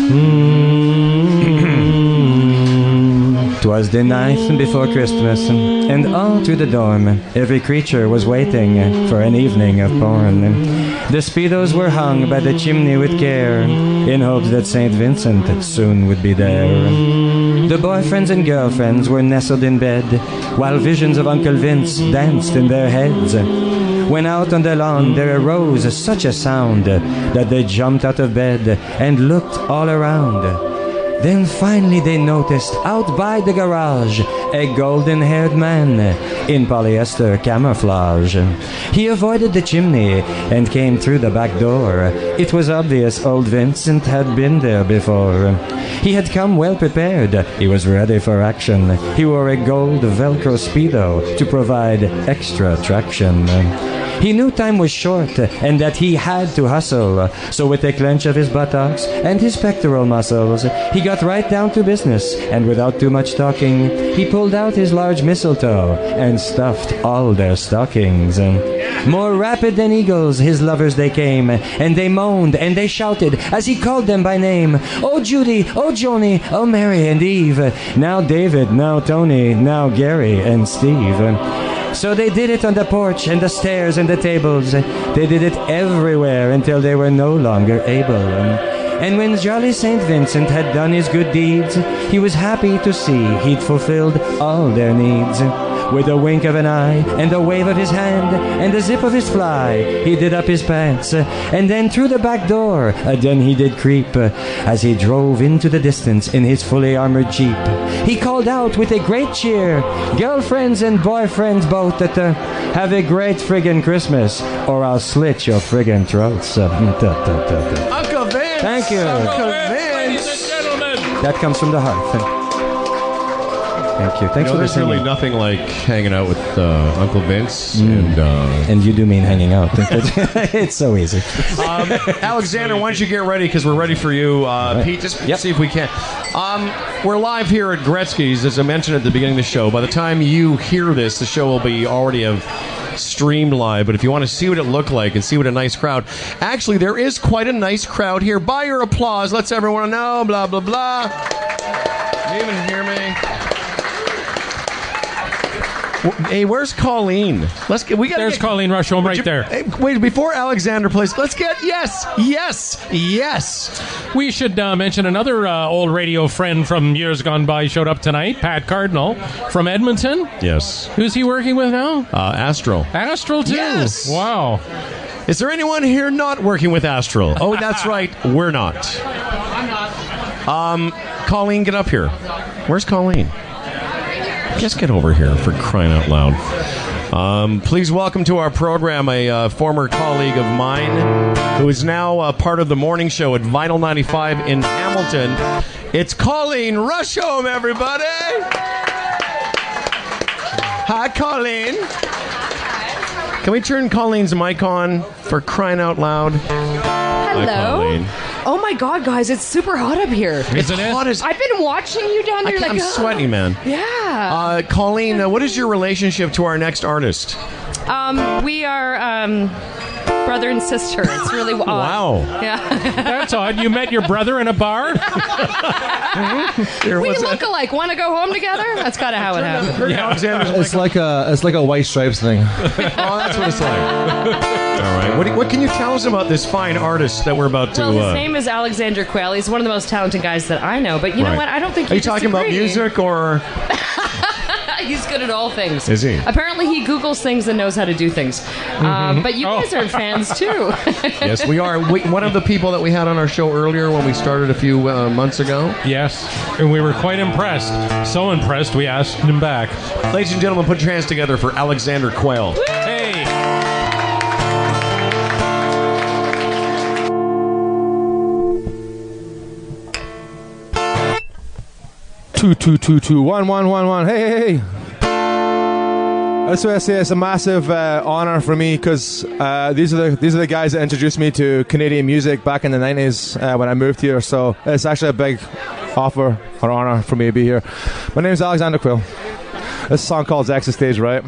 Twas the night before Christmas, and all through the dorm, every creature was waiting for an evening of porn. The Speedos were hung by the chimney with care, in hopes that Saint Vincent soon would be there. The boyfriends and girlfriends were nestled in bed, while visions of Uncle Vince danced in their heads. When out on the lawn there arose such a sound that they jumped out of bed and looked all around. Then finally they noticed, out by the garage, a golden-haired man in polyester camouflage. He avoided the chimney and came through the back door. It was obvious old Vincent had been there before. He had come well prepared. He was ready for action. He wore a gold Velcro Speedo to provide extra traction. He knew time was short and that he had to hustle. So with a clench of his buttocks and his pectoral muscles, he got right down to business, and without too much talking, he pulled out his large mistletoe and stuffed all their stockings. More rapid than eagles, his lovers they came, and they moaned and they shouted as he called them by name. Oh Judy, oh Joni, oh Mary and Eve, now David, now Tony, now Gary and Steve. So they did it on the porch and the stairs and the tables. They did it everywhere until they were no longer able. And when jolly Saint Vincent had done his good deeds, he was happy to see he'd fulfilled all their needs. With a wink of an eye, and a wave of his hand, and a zip of his fly, he did up his pants, uh, and then through the back door, uh, then he did creep, uh, as he drove into the distance in his fully armored jeep. He called out with a great cheer, girlfriends and boyfriends both, that uh, have a great friggin' Christmas, or I'll slit your friggin' throats. Uh, da, da, da, da. Uncle Vince! Thank you. Uncle Vince! Ladies and gentlemen! That comes from the heart. Thank you. Thanks you know, for there's listening. really nothing like hanging out with uh, Uncle Vince. Mm. And uh, and you do mean hanging out. It's so easy. um, Alexander, why don't you get ready, because we're ready for you. Uh, Pete, just yep. see if we can. Um, we're live here at Gretzky's, as I mentioned at the beginning of the show. By the time you hear this, the show will be already have streamed live. But if you want to see what it looked like and see what a nice crowd, actually, there is quite a nice crowd here. By your applause, let's everyone know, blah, blah, blah. Can you even hear me? Hey, where's Colleen? Let's get. We got. There's get, Colleen Rushholm right you, there. Hey, wait, before Alexander plays, let's get yes, yes, yes. We should uh, mention another uh, old radio friend from years gone by showed up tonight. Pat Cardinal from Edmonton. Yes. Who's he working with now? Uh, Astral. Astral too. Yes. Wow. Is there anyone here not working with Astral? Oh, that's right. We're not. I'm not. Um, Colleen, get up here. Where's Colleen? Just get over here, for crying out loud. Um, please welcome to our program a uh, former colleague of mine who is now uh, part of the morning show at Vinyl ninety-five in Hamilton. It's Colleen Rushholm, everybody! Hi, Colleen. Can we turn Colleen's mic on, for crying out loud? Hello. Hi, Colleen. Oh my God, guys! It's super hot up here. It's hot as I've been watching you down there. I, like I'm oh. sweaty, man. Yeah. Uh, Colleen, uh, what is your relationship to our next artist? Um, we are um, brother and sister. It's really odd. Wow. Yeah. That's odd. You met your brother in a bar? Here, we look alike. Want to go home together? That's kind of how it happened. Yeah. It's like a it's like a White Stripes thing. Oh, that's what it's like. All right. What, do, what can you tell us about this fine artist that we're about to? Well, his uh, name is Alexander Quayle. He's one of the most talented guys that I know. But you right. know what? I don't think Are you you talking about disagree. music or? He's good at all things. Is he? Apparently, he Googles things and knows how to do things. Mm-hmm. Um, but you guys Oh. are fans too. Yes, we are. We, one of the people that we had on our show earlier when we started a few uh, months ago. Yes, and we were quite impressed. So impressed, we asked him back. Ladies and gentlemen, put your hands together for Alexander Quayle. Hey! Two, two, two, two, one, one, one, one. Hey, hey, hey. I just want to say it's a massive uh, honor for me because uh, these are the these are the guys that introduced me to Canadian music back in the nineties uh, when I moved here. So it's actually a big offer or honor for me to be here. My name is Alexander Quayle. This song called Exit Stage Right.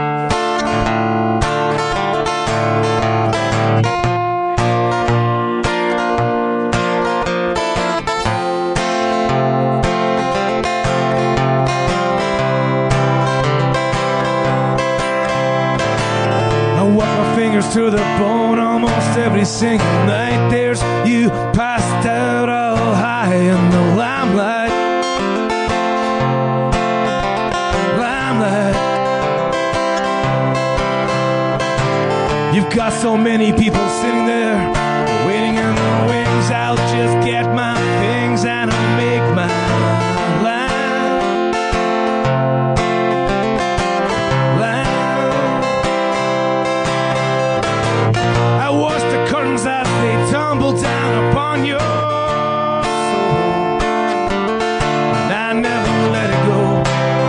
To the bone almost every single night. There's you passed out all high in the limelight. Limelight. You've got so many people sitting there waiting in the wings. I'll just get my things and I'll make my line. As they tumble down upon your soul, and I never let it go.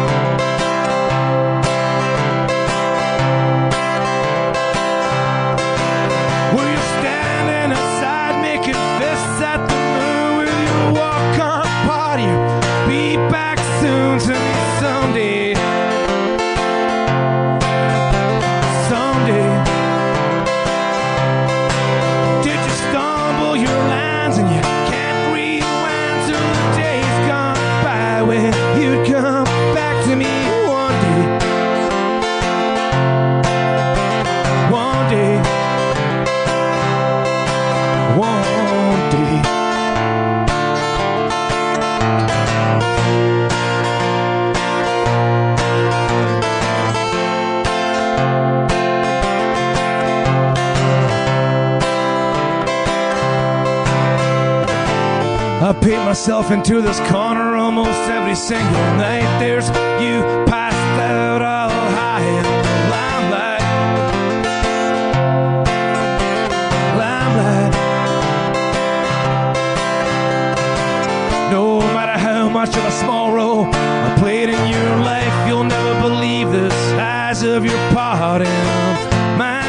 Well, you're standing outside making fists at the moon with your walk-on party. Be back soon to me someday. Someday. And you can't rewind till the days gone by when you'd come back to me one day. One day. One day. I paint myself into this corner almost every single night. There's you passed out all high in the limelight. Limelight. No matter how much of a small role I played in your life, you'll never believe the size of your part in mine.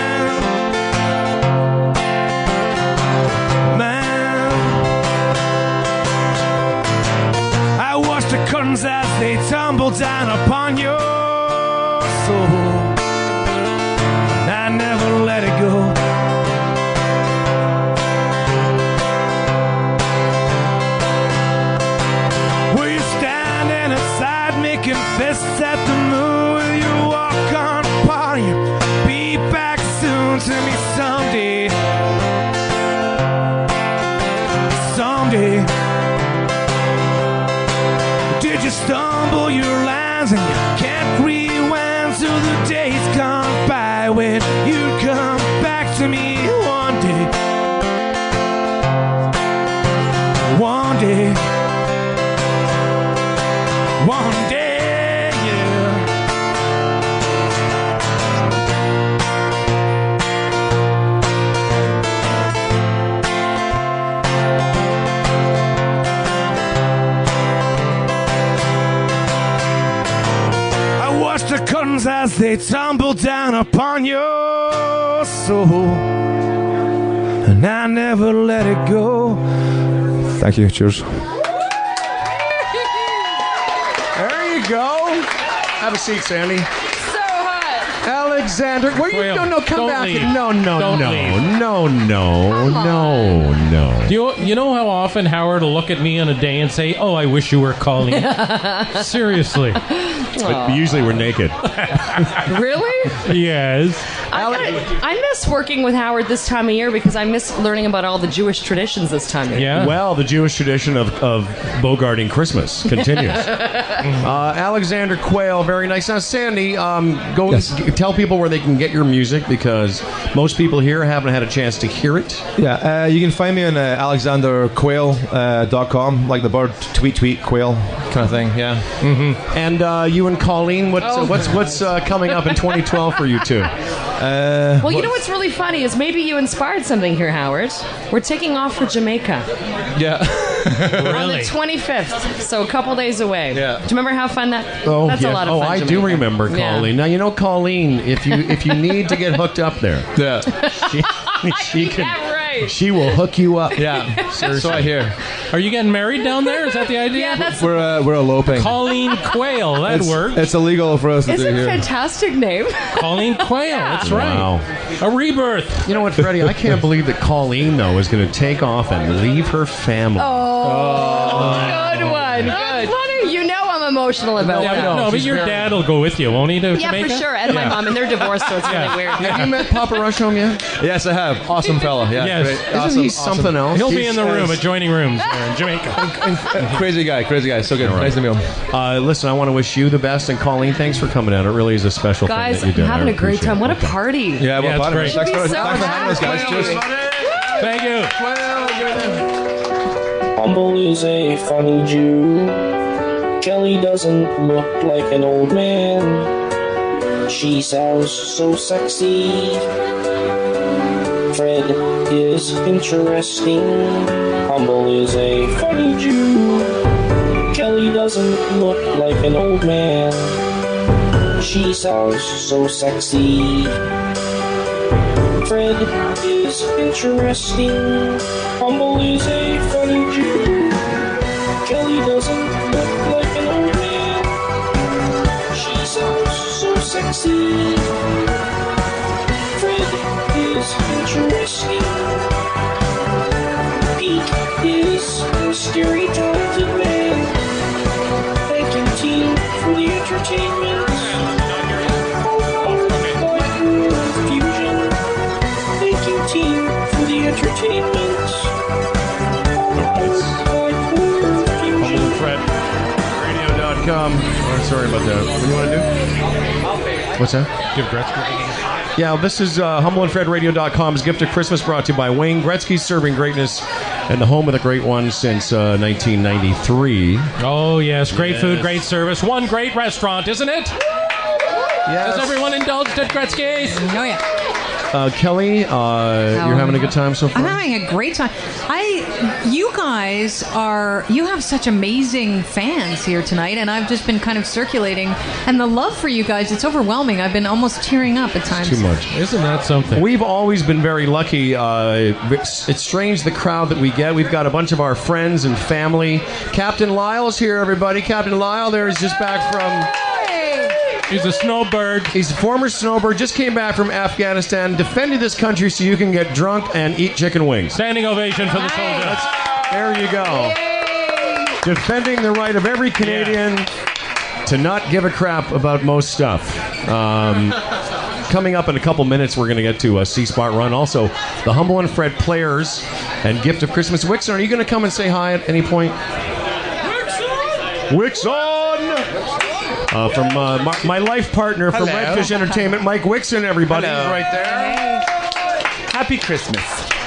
The curtains as they tumble down upon your soul. I never let it go. Were you standing outside making fists at the moon with your walk on party? Be back soon to me someday. Someday. Did you stumble your lines and you can't rewind so the days gone by when you come back to me one day? One day. One day, yeah. The curtains as they tumble down upon your soul, and I never let it go. Thank you. Cheers. There you go. Have a seat, Sandy. Alexander, where you? Well, No, no, come don't back. leave. No, no, Don't no, leave. no, no, no, no. Do you, you know how often Howard will look at me on a day and say, "Oh, I wish you were Colleen." Seriously. But usually we're naked. Really? Yes. I, I, I miss working with Howard this time of year because I miss learning about all the Jewish traditions this time of year. Well, the Jewish tradition of, of bogarting Christmas continues. uh, Alexander Quayle, very nice. Now, Sandy, um, go Yes. g- tell people where they can get your music because most people here haven't had a chance to hear it. Yeah, uh, you can find me on uh, alexander quayle dot com, uh, like the bird, tweet, tweet, quail kind of thing, yeah. Mm-hmm. And uh, you and Colleen, what's, Oh. uh, what's, what's uh, coming up in twenty twelve for you two? Uh, Well, you know what's really funny is maybe you inspired something here, Howard. We're taking off for Jamaica Yeah. on the twenty-fifth, so a couple days away. Yeah. Do you remember how fun that? Oh, That's yeah. a lot of oh, fun. I Jamaica. do remember Yeah. Colleen. Now you know Colleen. If you if you need to get hooked up there, Yeah. she, she can. Yeah, right. She will hook you up. Yeah. So I hear. Are you getting married down there? Is that the idea? Yeah, that's We're uh, we're eloping. Colleen Quayle. That it's, works. It's illegal for us to It's do a here. fantastic name. Colleen Quayle. That's right. Wow. A rebirth. You know what, Freddie? I can't believe that Colleen, though, is going to take off and leave her family. Oh, good one. Good. You know I'm emotional about Yeah, that. but, no, but she's your very- dad will go with you, won't he? To Yeah, Jamaica? for sure. And my Yeah. mom, and they're divorced, so it's Yeah. really weird. Have you met Papa Rushhome yet? Yes, I have. Awesome fella. Yeah, Yes. great. Isn't awesome, he something else? He'll be He's, in the uh, room, adjoining rooms there in Jamaica. awesome. Crazy guy, crazy guy. So good. right. Nice to meet him. Uh, listen, I want to wish you the best, and Colleen, thanks for coming out. It really is a special Guys, thing that you did. having I a great appreciate time. it. What a Okay. party. Yeah, well, Yeah, it's part of great. it. Thanks Should for, be so thanks for having us, guys. happy. Cheers. Thank you. Humble is a funny Jew. Kelly doesn't look like an old man. She sounds so sexy. Fred is interesting. Humble is a funny Jew. Kelly doesn't look like an old man. She sounds so sexy. Fred is interesting. Humble is a funny Jew. Kelly doesn't look like an old man. She sounds so sexy. Fred is interesting. Pete is a scary talented man. Thank you, team, for the entertainment. Fusion. Thank you, team, for the entertainment. Humble Fred Radio dot com. Oh, sorry about that. What do you want to do? What's that? Give Gretzky. Yeah, this is uh, Humble and Fred Radio dot com's gift of Christmas brought to you by Wayne Gretzky, serving greatness and the home of the great one since uh, nineteen ninety-three. Oh, yes. Great Yes. food, great service. One great restaurant, isn't it? Yes. Has everyone indulged at Gretzky's? Oh, yeah. Uh, Kelly, uh, you're having a good time so far? I'm having a great time. I, you guys are, you have such amazing fans here tonight, and I've just been kind of circulating, and the love for you guys, it's overwhelming. I've been almost tearing up at times. Too much. Isn't that something? We've always been very lucky. Uh, it's, it's strange the crowd that we get. We've got a bunch of our friends and family. Captain Lyle's here, everybody. Captain Lyle there is just back from... He's a snowbird. He's a former snowbird. Just came back from Afghanistan. Defended this country so you can get drunk and eat chicken wings. Standing ovation for the soldiers. There you go. Defending the right of every Canadian to not give a crap about most stuff. Um, coming up in a couple minutes, we're going to get to a C-Spot run. Also, the Humble and Fred players and gift of Christmas. Wixon, are you going to come and say hi at any point? Wixon! Uh, from uh, my, my life partner from Hello. Redfish Entertainment, Mike Wixon, everybody. Hello. He's right there. Happy Christmas.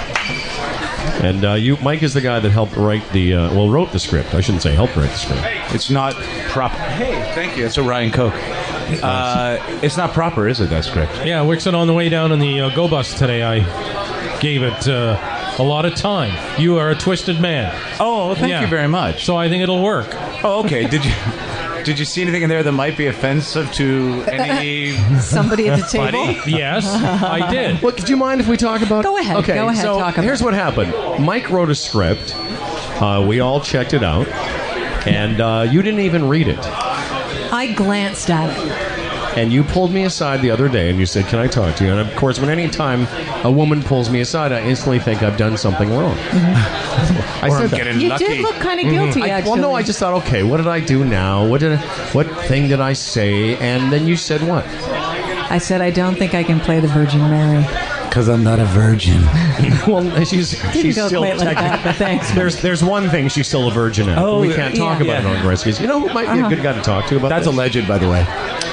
And uh, you, Mike is the guy that helped write the, uh, well, wrote the script. I shouldn't say helped write the script. It's not proper. Hey, thank you. It's a Ryan Koch. Uh, it's not proper, is it, that script? Yeah, Wixon, on the way down in the uh, Go Bus today, I gave it uh, a lot of time. You are a twisted man. Oh, well, thank Yeah. you very much. So I think it'll work. Oh, okay. Did you... Did you see anything in there that might be offensive to any somebody at the table? Buddy? Yes, I did. Well, do you mind if we talk about? Go ahead. Okay, go ahead. so talk about here's it. what happened. Mike wrote a script. Uh, we all checked it out, and uh, you didn't even read it. I glanced at it. And you pulled me aside the other day, and you said, "Can I talk to you?" And of course, when any time a woman pulls me aside, I instantly think I've done something wrong. I Or said I'm that. getting You lucky. did look kind of guilty, I- actually. well, no, I just thought, okay, what did I do now? What did, I, what thing did I say? And then you said what? I said I don't think I can play the Virgin Mary. Because I'm not a virgin. Well, she's Didn't she's go still quite like that, but thanks. There's there's one thing she's still a virgin at. Oh, we can't talk yeah. about it on Gretzky's. You know who might be Uh-huh. a good guy to talk to about That's this? alleged, by the way.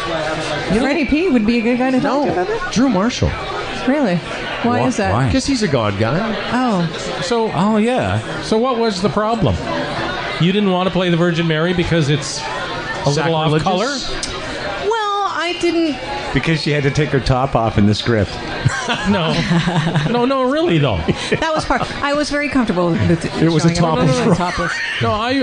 Freddie P would be a good guy to talk to about that. Drew Marshall. Really? Why is that? Why? Because he's a god guy. Oh, So, Oh, yeah. so what was the problem? You didn't want to play the Virgin Mary because it's a little off Sacrilegious? color? well, I didn't. Because she had to take her top off in the script. No, no, no, really though. That was part. I was very comfortable with it. It was a showing topless everything role. topless. No, I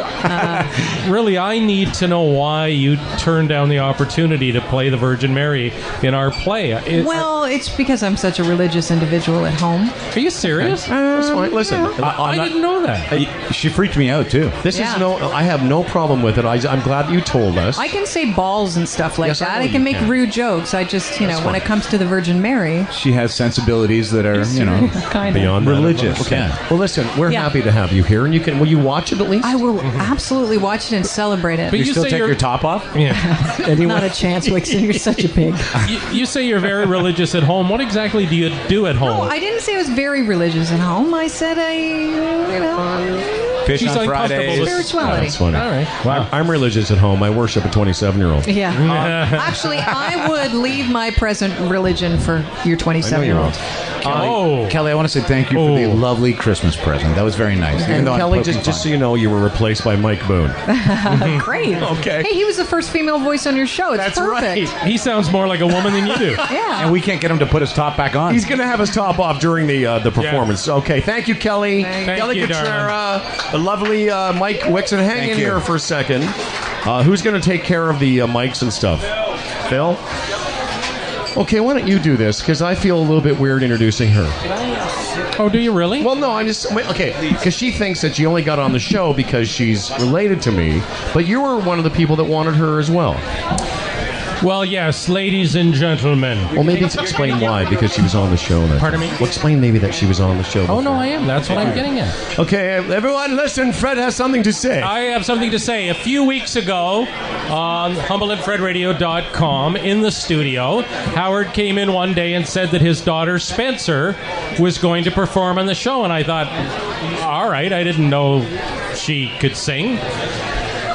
really I need to know why you turned down the opportunity to play the Virgin Mary in our play. It- Well, it's because I'm such a religious individual at home. are you serious? That's fine. Listen, I didn't know that. She freaked me out, too. this Yeah. is no. I have no problem with it. I, I'm glad you told us. I can say balls and stuff like Yes, I that. know I, can you make can. rude jokes. I just, you know, That's when fine. it comes to the Virgin Mary, She has sensibilities that are, you know, kind of. Beyond that, religious. Okay. Yeah. Well, listen, we're Yeah. happy to have you here, and you can. Will you watch it at least? I will absolutely watch it and celebrate it. But You, you still say take you're- your top off? Yeah. Not a chance, Wixon. You're such a pig. you, you say you're very religious at home. What exactly do you do at home? No, I didn't say I was very religious at home. I said I, you know, Fish She's on uncomfortable Fridays. with- spirituality. That's funny. All right. Wow. I'm religious at home. I worship a twenty-seven-year-old. Yeah. Actually, I would leave my present religion for your twenty-seven-year-old. Oh. Kelly, I want to say thank you for the lovely Christmas present. That was very nice. Even And though I'm Kelly, poking just, just so fun. you know, you were replaced by Mike Boone. Great. Okay. Hey, he was the first female voice on your show. It's That's perfect. right. He sounds more like a woman than you do. Yeah. And we can't get him to put his top back on. He's going to have his top off during the uh, the performance. Okay, thank you, Kelly. Thank Kelly you, Cutrera, the lovely uh, Mike Wixon. Hang Thank in you. here for a second. Uh, who's going to take care of the uh, mics and stuff? Phil? Okay, why don't you do this? Because I feel a little bit weird introducing her. Oh, do you really? Well, no, I'm just wait, okay. Because she thinks that she only got on the show because she's related to me, but you were one of the people that wanted her as well. Well, yes, ladies and gentlemen. Well, maybe explain why, because she was on the show. Then. Pardon me? Well, explain maybe that she was on the show. Oh, before. no, I am. That's what I'm getting at. Okay, everyone, listen. Fred has something to say. I have something to say. A few weeks ago on humble and fred radio dot com in the studio, Howard came in one day and said that his daughter Spencer was going to perform on the show. And I thought, all right, I didn't know she could sing.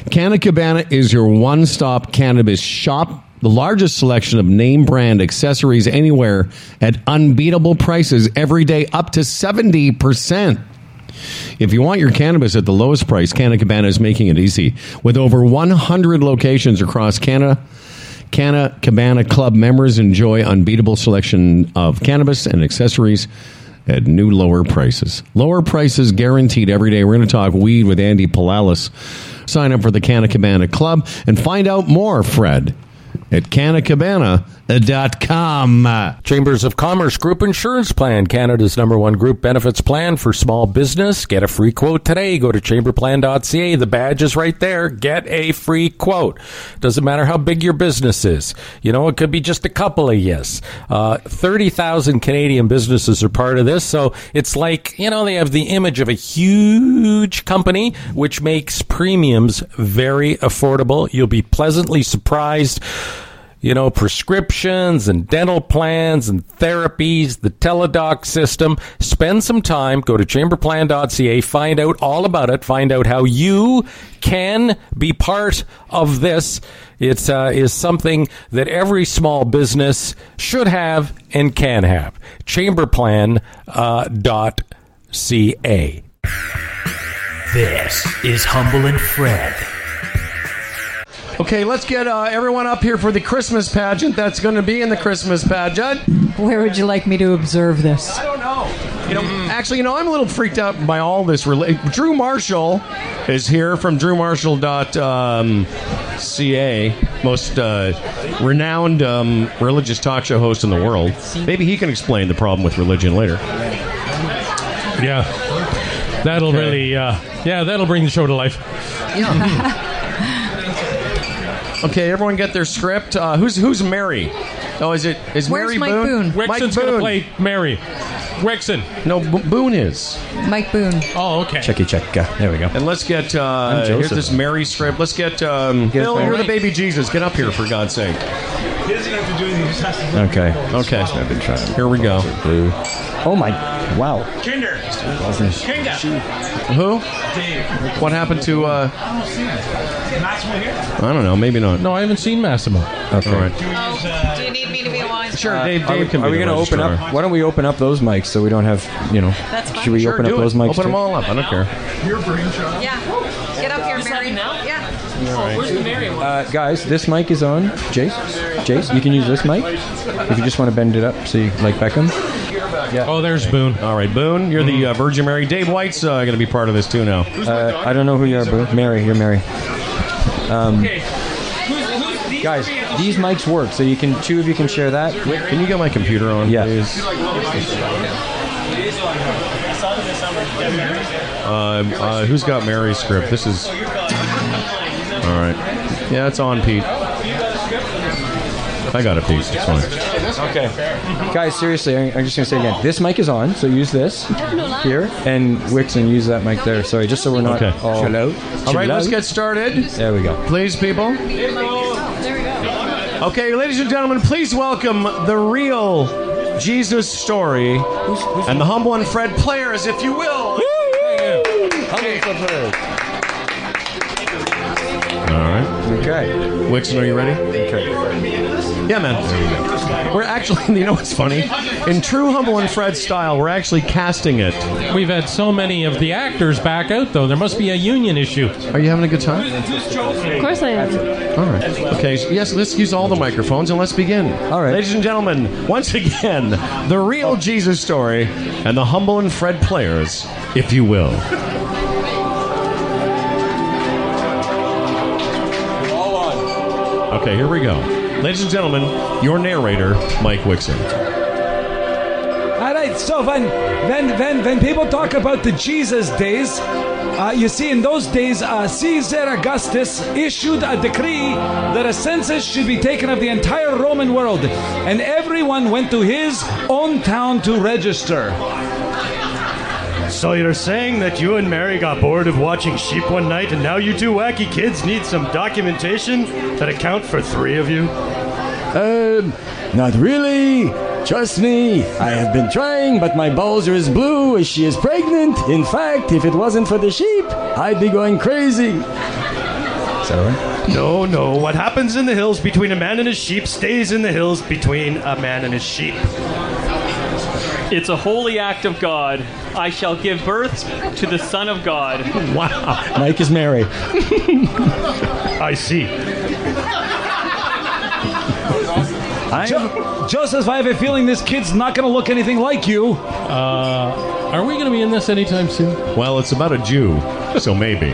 Canna Cabana is your one-stop cannabis shop. The largest selection of name brand accessories anywhere at unbeatable prices every day, up to seventy percent. If you want your cannabis at the lowest price, Canna Cabana is making it easy. With over one hundred locations across Canada, Canna Cabana Club members enjoy unbeatable selection of cannabis and accessories at new lower prices. Lower prices guaranteed every day. We're going to talk weed with Andy Palalis. Sign up for the Canna Cabana Club and find out more, Fred, at canna cabana dot com. Chambers of Commerce Group Insurance Plan, Canada's number one group benefits plan for small business. Get a free quote today. Go to chamber plan dot c a. The badge is right there. Get a free quote. Doesn't matter how big your business is. You know, it could be just a couple of yes. Uh, thirty thousand Canadian businesses are part of this, so it's like, you know, they have the image of a huge company, which makes premiums very affordable. You'll be pleasantly surprised. You know, prescriptions and dental plans and therapies, the teledoc system. Spend some time. Go to chamber plan dot c a. Find out all about it. Find out how you can be part of this. It uh, is something that every small business should have and can have. chamber plan dot c a. This is Humble and Fred. Okay, let's get uh, everyone up here for the Christmas pageant that's going to be in the Christmas pageant. Where would you like me to observe this? I don't know. You know, actually, you know, I'm a little freaked out by all this. Rela- Drew Marshall is here from drew marshall dot c a, most uh, renowned um, religious talk show host in the world. Maybe he can explain the problem with religion later. Yeah, that'll okay. really, uh, yeah, that'll bring the show to life. Yeah. Okay, everyone get their script. Uh, who's who's Mary? Oh, is it is Where's Mary Mike Boone? Boone? Wixon's going to play Mary. Wixon. No, B- Boone is. Mike Boone. Oh, okay. Checky checka. There we go. And let's get uh, here's this Mary script. Let's get um, Bill. You're the baby Jesus. Get up here for God's sake. He doesn't have to do anything. Okay. Okay. I've been trying. Here we go. Oh my! Wow. Kinder. Kinga. Who? Dave. What happened to? Uh, Massimo here? I don't know. Maybe not. No, I haven't seen Massimo. Okay. All right. Do we use, uh, Do you need me to be a wise? Sure, Uh, Dave. are Dave we, can are be we the going to open registrar. up? Why don't we open up those mics so we don't have, you know? That's fine. Should we Sure, open do up it. those mics? Open them too? all up. I don't care. Your brainchild. Yeah. Get up here, Mary. Now? Yeah. Oh, where's the Mary one? Uh, guys, this mic is on. Jace, Jace, you can use this mic if you just want to bend it up so you like Beckham. Yeah. Oh, there's Boone. All right, Boone, you're the uh, Virgin Mary. Dave White's uh, going to be part of this too now. Uh, I don't know who you are, Boone. Mary, you're Mary. Um, guys, these mics work, so you can two of you can share that. Can you get my computer on, yeah. please? Uh, uh, who's got Mary's script? This is... All right. Yeah, it's on, Pete. I got it, Pete. It's fine. Okay. Guys, seriously, I'm just going to say again. This mic is on, so use this here. And Wixon, use that mic there. Sorry, just so we're not Okay. all... Chill out. All right, let's get started. There we go. Please, people. Okay, ladies and gentlemen, please welcome the real Jesus story and the Humble and Fred players, if you will. All right. Okay. Wixon, are you ready? Okay. Yeah, man. We're actually, you know what's funny? In true Humble and Fred style, we're actually casting it. We've had so many of the actors back out, though. There must be a union issue. Are you having a good time? Of course I am. All right. Okay, so yes, let's use all the microphones and let's begin. All right. Ladies and gentlemen, once again, the real Jesus story and the Humble and Fred players, if you will. Okay, here we go. Ladies and gentlemen, your narrator, Mike Wixon. All right, so when when when when people talk about the Jesus days, uh, you see, in those days, uh, Caesar Augustus issued a decree that a census should be taken of the entire Roman world, and everyone went to his own town to register. So you're saying that you and Mary got bored of watching sheep one night, and now you two wacky kids need some documentation that account for three of you? Um, not really. Trust me, I have been trying, but my balls are as blue as she is pregnant. In fact, if it wasn't for the sheep, I'd be going crazy. that all right? No, no. What happens in the hills between a man and his sheep stays in the hills between a man and his sheep. It's a holy act of God. I shall give birth to the Son of God. Wow. Mike is Mary. I see. Jo- Joseph, I have a feeling this kid's not going to look anything like you. Uh, are we going to be in this anytime soon? Well, it's about a Jew, so maybe.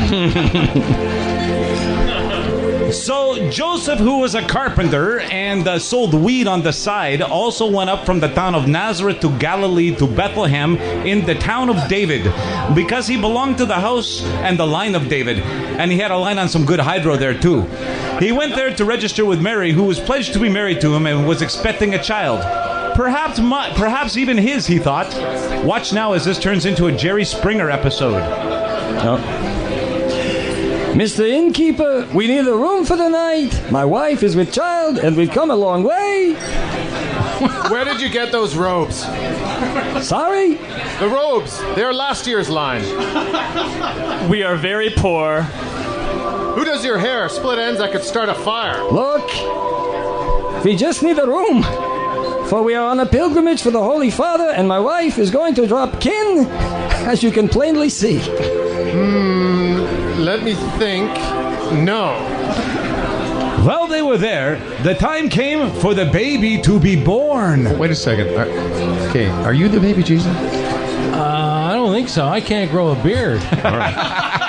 So Joseph, who was a carpenter and uh, sold weed on the side, also went up from the town of Nazareth to Galilee to Bethlehem in the town of David, because he belonged to the house and the line of David, and he had a line on some good hydro there too. He went there to register with Mary, who was pledged to be married to him and was expecting a child. Perhaps, mu- perhaps even his, he thought. Watch now as this turns into a Jerry Springer episode. Oh. Mister Innkeeper, we need a room for the night. My wife is with child, and we've come a long way. Where did you get those robes? Sorry? The robes. They're last year's line. We are very poor. Who does your hair? Split ends, I could start a fire. Look, we just need a room. For we are on a pilgrimage for the Holy Father, and my wife is going to drop kin, as you can plainly see. Hmm, let me think. No. While they were there, the time came for the baby to be born. Wait a second. Are, okay, are you the baby Jesus? Uh, I don't think so. I can't grow a beard. All right.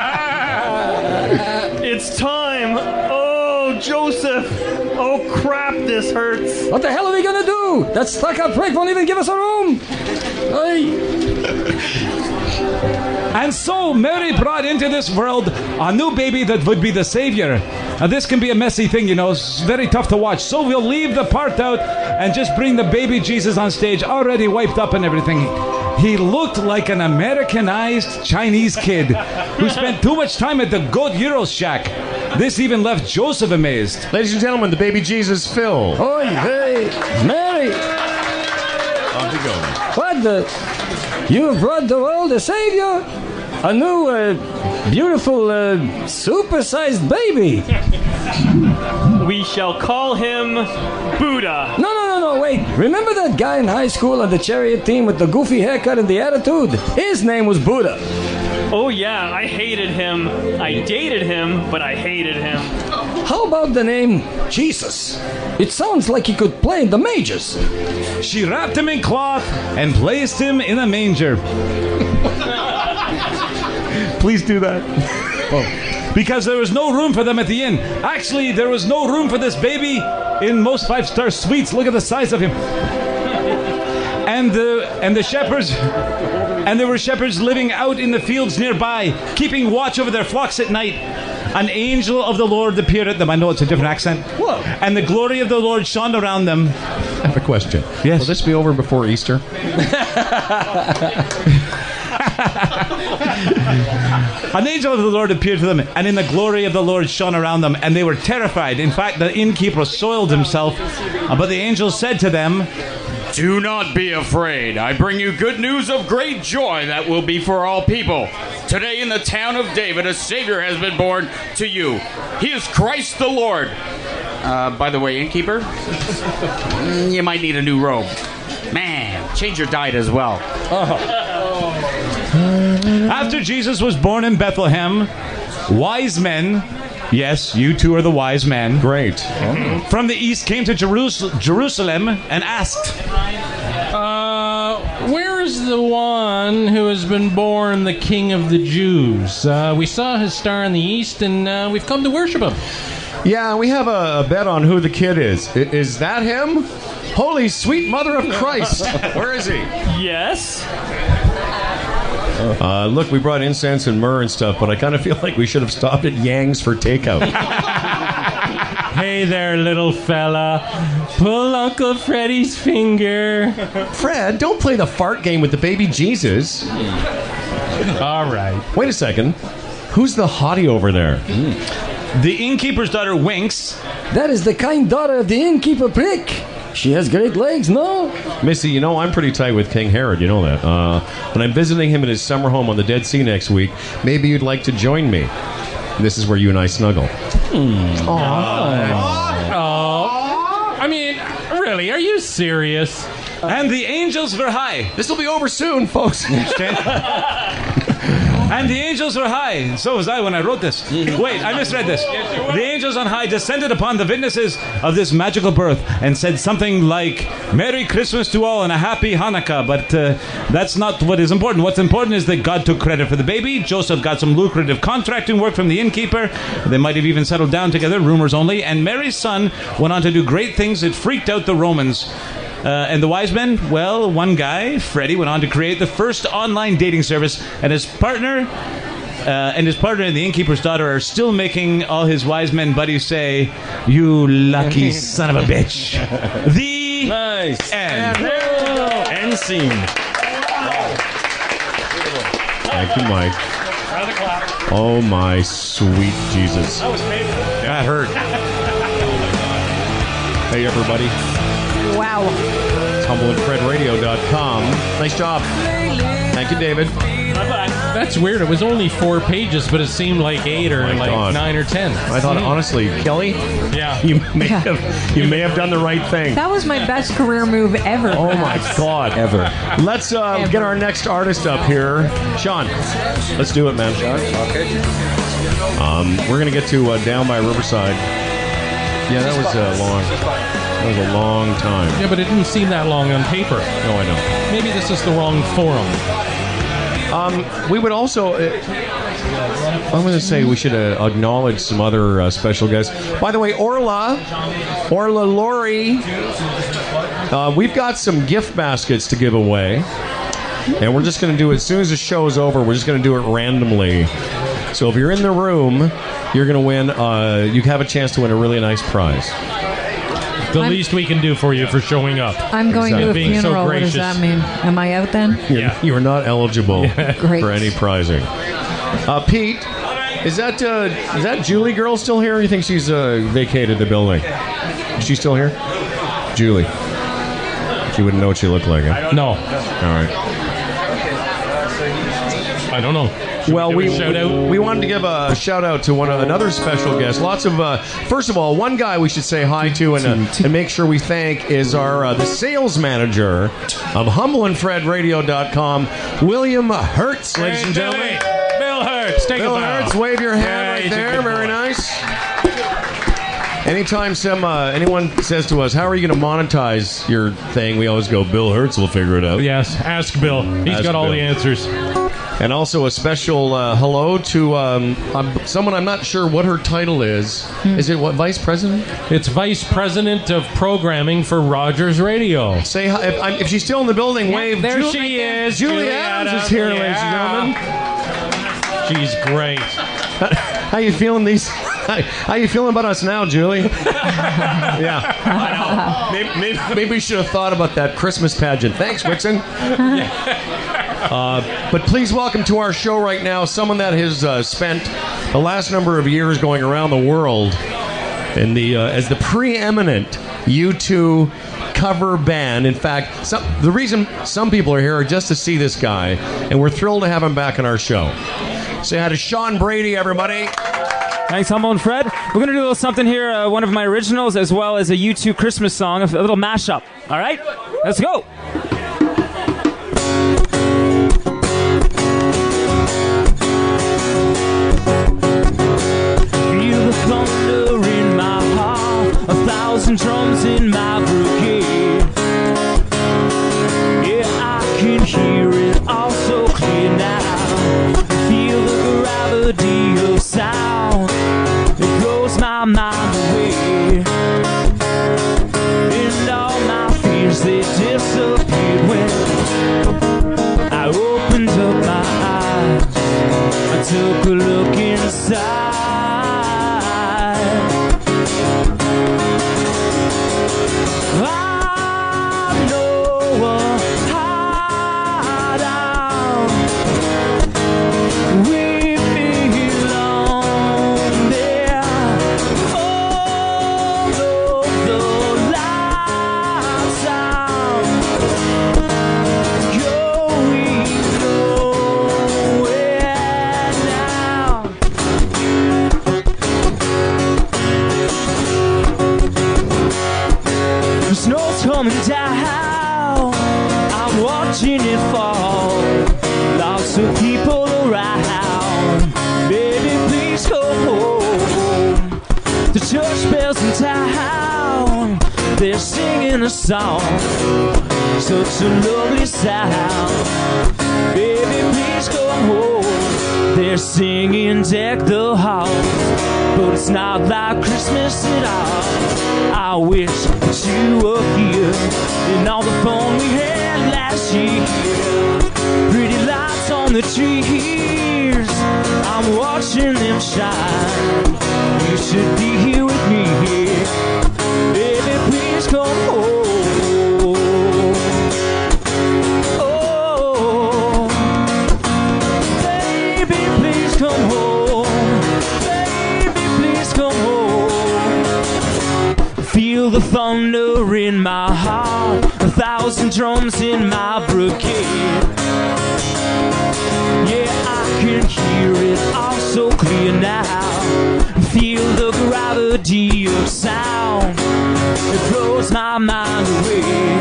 It's time. Oh, Joseph. Oh, crap, this hurts. What the hell are we going to do? That stuck-up prick won't even give us a room. And so Mary brought into this world a new baby that would be the Savior. Now this can be a messy thing, you know, it's very tough to watch. So we'll leave the part out and just bring the baby Jesus on stage, already wiped up and everything. He looked like an Americanized Chinese kid who spent too much time at the Goat Gyros shack. This even left Joseph amazed. Ladies and gentlemen, the baby Jesus, Phil. Oi, hey, Mary. Off we go. What the? You have brought the world a savior? A new, uh, beautiful, uh, super-sized baby. We shall call him Buddha. No, no, no, no, wait. Remember that guy in high school on the chariot team with the goofy haircut and the attitude? His name was Buddha. Oh, yeah, I hated him. I dated him, but I hated him. How about the name Jesus? It sounds like he could play the majors. She wrapped him in cloth and placed him in a manger. Please do that. Oh. Because there was no room for them at the inn. Actually, there was no room for this baby in most five-star suites. Look at the size of him. And the and the shepherds, and there were shepherds living out in the fields nearby, keeping watch over their flocks at night. An angel of the Lord appeared at them. I know it's a different accent. Whoa. And the glory of the Lord shone around them. I have a question. Yes. Will this be over before Easter? An angel of the Lord appeared to them, and in the glory of the Lord shone around them, and they were terrified. In fact, the innkeeper soiled himself. But the angel said to them, "Do not be afraid. I bring you good news of great joy that will be for all people. Today in the town of David, a Savior has been born to you. He is Christ the Lord." Uh, by the way, innkeeper, you might need a new robe. Man, change your diet as well. After Jesus was born in Bethlehem, wise men, yes, you two are the wise men. Great. From the east came to Jerus- Jerusalem and asked, Uh, where is the one who has been born the King of the Jews? Uh, we saw his star in the east, and uh, we've come to worship him. Yeah, we have a, a bet on who the kid is. I, is that him? Holy sweet mother of Christ. Where is he? Yes. Uh, look, we brought incense and myrrh and stuff, but I kind of feel like we should have stopped at Yang's for takeout. Hey there, little fella. Pull Uncle Freddy's finger. Fred, don't play the fart game with the baby Jesus. All right. Wait a second. Who's the hottie over there? Mm. The innkeeper's daughter winks. That is the kind daughter of the innkeeper prick. She has great legs, no? Missy, you know I'm pretty tight with King Herod, you know that. Uh, but I'm visiting him in his summer home on the Dead Sea next week. Maybe you'd like to join me. This is where you and I snuggle. Oh. oh. I mean, really, are you serious? And the angels were high. This will be over soon, folks. And the angels were high. So was I when I wrote this. Wait, I misread this. The angels on high descended upon the witnesses of this magical birth and said something like, Merry Christmas to all and a happy Hanukkah. But uh, that's not what is important. What's important is that God took credit for the baby. Joseph got some lucrative contracting work from the innkeeper. They might have even settled down together, rumors only. And Mary's son went on to do great things that freaked out the Romans. Uh, and the wise men, well, one guy, Freddie, went on to create the first online dating service, and his partner uh, and his partner and the innkeeper's daughter are still making all his wise men buddies say, "You lucky son of a bitch." The nice end. End scene. Thank you, Mike. Oh my sweet Jesus! That was painful. That hurt. Hey, everybody. Wow. It's humble and fred radio dot com. Nice job. Thank you, David. Bye-bye. That's weird. It was only four pages, but it seemed like eight or Oh my like God. nine or ten. I thought, honestly, Kelly, yeah, you may Yeah. have you may have done the right thing. That was my best career move ever. Oh my perhaps. God! Ever. Let's uh, get our next artist up here, Sean. Let's do it, man. Okay. Um, we're gonna get to uh, Down by Riverside. Yeah, that was uh, long. That was a long time. Yeah, but it didn't seem that long on paper. No, I know. Maybe this is the wrong forum. Um, we would also. Uh, I'm going to say we should uh, acknowledge some other uh, special guests. By the way, Orla, Orla Laurie, uh, we've got some gift baskets to give away, and we're just going to do it as soon as the show is over. We're just going to do it randomly. So if you're in the room, you're going to win. Uh, you have a chance to win a really nice prize. The I'm- least we can do for you for showing up. I'm going to a Being so funeral. What does gracious. that mean? Am I out then? You're, you're not eligible Great. for any prizing. Uh, Pete, is that uh, is that Julie girl still here? Or you think she's uh, vacated the building? Is she still here? Julie. She wouldn't know what she looked like. Huh? No. All right. I don't know. Should Well, do a we shout out. we wanted to give a shout out to one another special guest. Lots of uh, first of all, one guy we should say hi to and uh, and make sure we thank is our uh, the sales manager of humble and fred radio dot com, William Hertz, ladies and gentlemen. Bill Hertz, take Bill a bow. Hertz, wave your hand Yeah, right he's a there. good Very boy. nice. Anytime some uh, anyone says to us, "How are you going to monetize your thing?" we always go, "Bill Hertz will figure it out." Yes, ask Bill. He's Ask got all Bill. the answers. And also a special uh, hello to um, um, someone I'm not sure what her title is. Is it what, Vice President? It's Vice President of Programming for Rogers Radio. Say hi. If, I'm, if she's still in the building, wave. There Ju- she is. Julie, Julie Adams, Adams. is here, Yeah. ladies and gentlemen. She's great. How you feeling these? How you feeling about us now, Julie? Yeah. I know. Maybe, maybe, maybe we should have thought about that Christmas pageant. Thanks, Wixon. Uh, but please welcome to our show right now someone that has uh, spent the last number of years going around the world in the uh, as the preeminent U two cover band. In fact, some, the reason some people are here are just to see this guy, and we're thrilled to have him back on our show. Say hi to Sean Brady, everybody. Thanks, Humble and Fred. We're going to do a little something here, uh, one of my originals as well as a U two Christmas song, a little mashup. All right? Let's go. Feel the thunder in my heart, a thousand drums in my brigade. Yeah, I can hear it all so clear now. Feel the gravity of sound, it blows my mind away. And all my fears, they disappear. snow's coming down. I'm watching it fall. Lots of people around. Baby, please go home. The church bells in town, they're singing a song. Such a lovely sound. Baby, please go home. They're singing Deck the Halls, but it's not like Christmas at all. I wish that you were here and all the fun we had last year. Pretty lights on the trees, I'm watching them shine. You should be here with me here. Baby, please come home. Oh, baby, please come home. Baby, please come home. Feel the thunder in my heart, a thousand drums in my brigade. Yeah, I can hear it all so clear now. Feel the gravity of sound, it blows my mind away.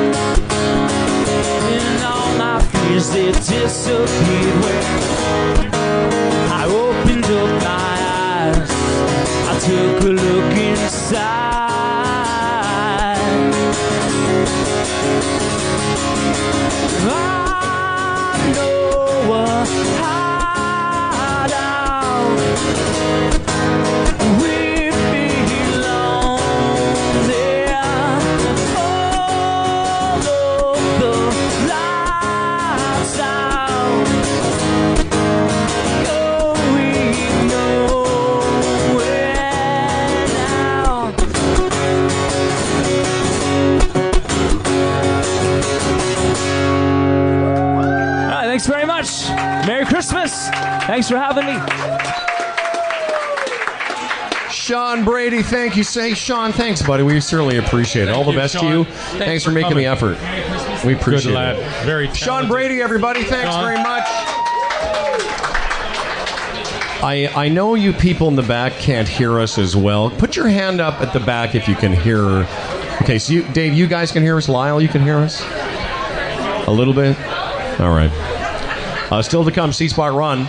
And all my fears, they disappeared when I opened up my eyes. I took a look inside. I know a hideout. We belong there. All of the lights out. Going nowhere now. All right, thanks very much. Merry Christmas. Thanks for having me. Sean Brady, thank you. Say, Sean, thanks, buddy. We certainly appreciate it. All the you, best Sean. to you. Thanks Thanks, for, for making coming. the effort. We appreciate Good lad. it. Very Sean talented. Brady, everybody, thanks Sean. very much. I I know you people in the back can't hear us as well. Put your hand up at the back if you can hear. Okay, so you, Dave, you guys can hear us. Lyle, you can hear us? A little bit? All right. Uh, still to come, C-Spot Run.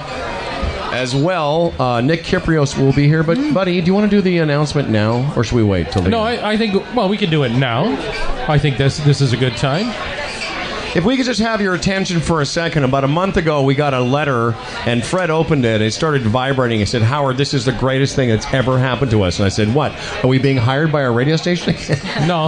As well, uh, Nick Kiprios will be here. But, buddy, do you want to do the announcement now, or should we wait till the No, I, I think, well, we can do it now. I think this this is a good time. If we could just have your attention for a second. About a month ago, we got a letter, and Fred opened it. It started vibrating. He said, Howard, this is the greatest thing that's ever happened to us. And I said, what? Are we being hired by a radio station? No.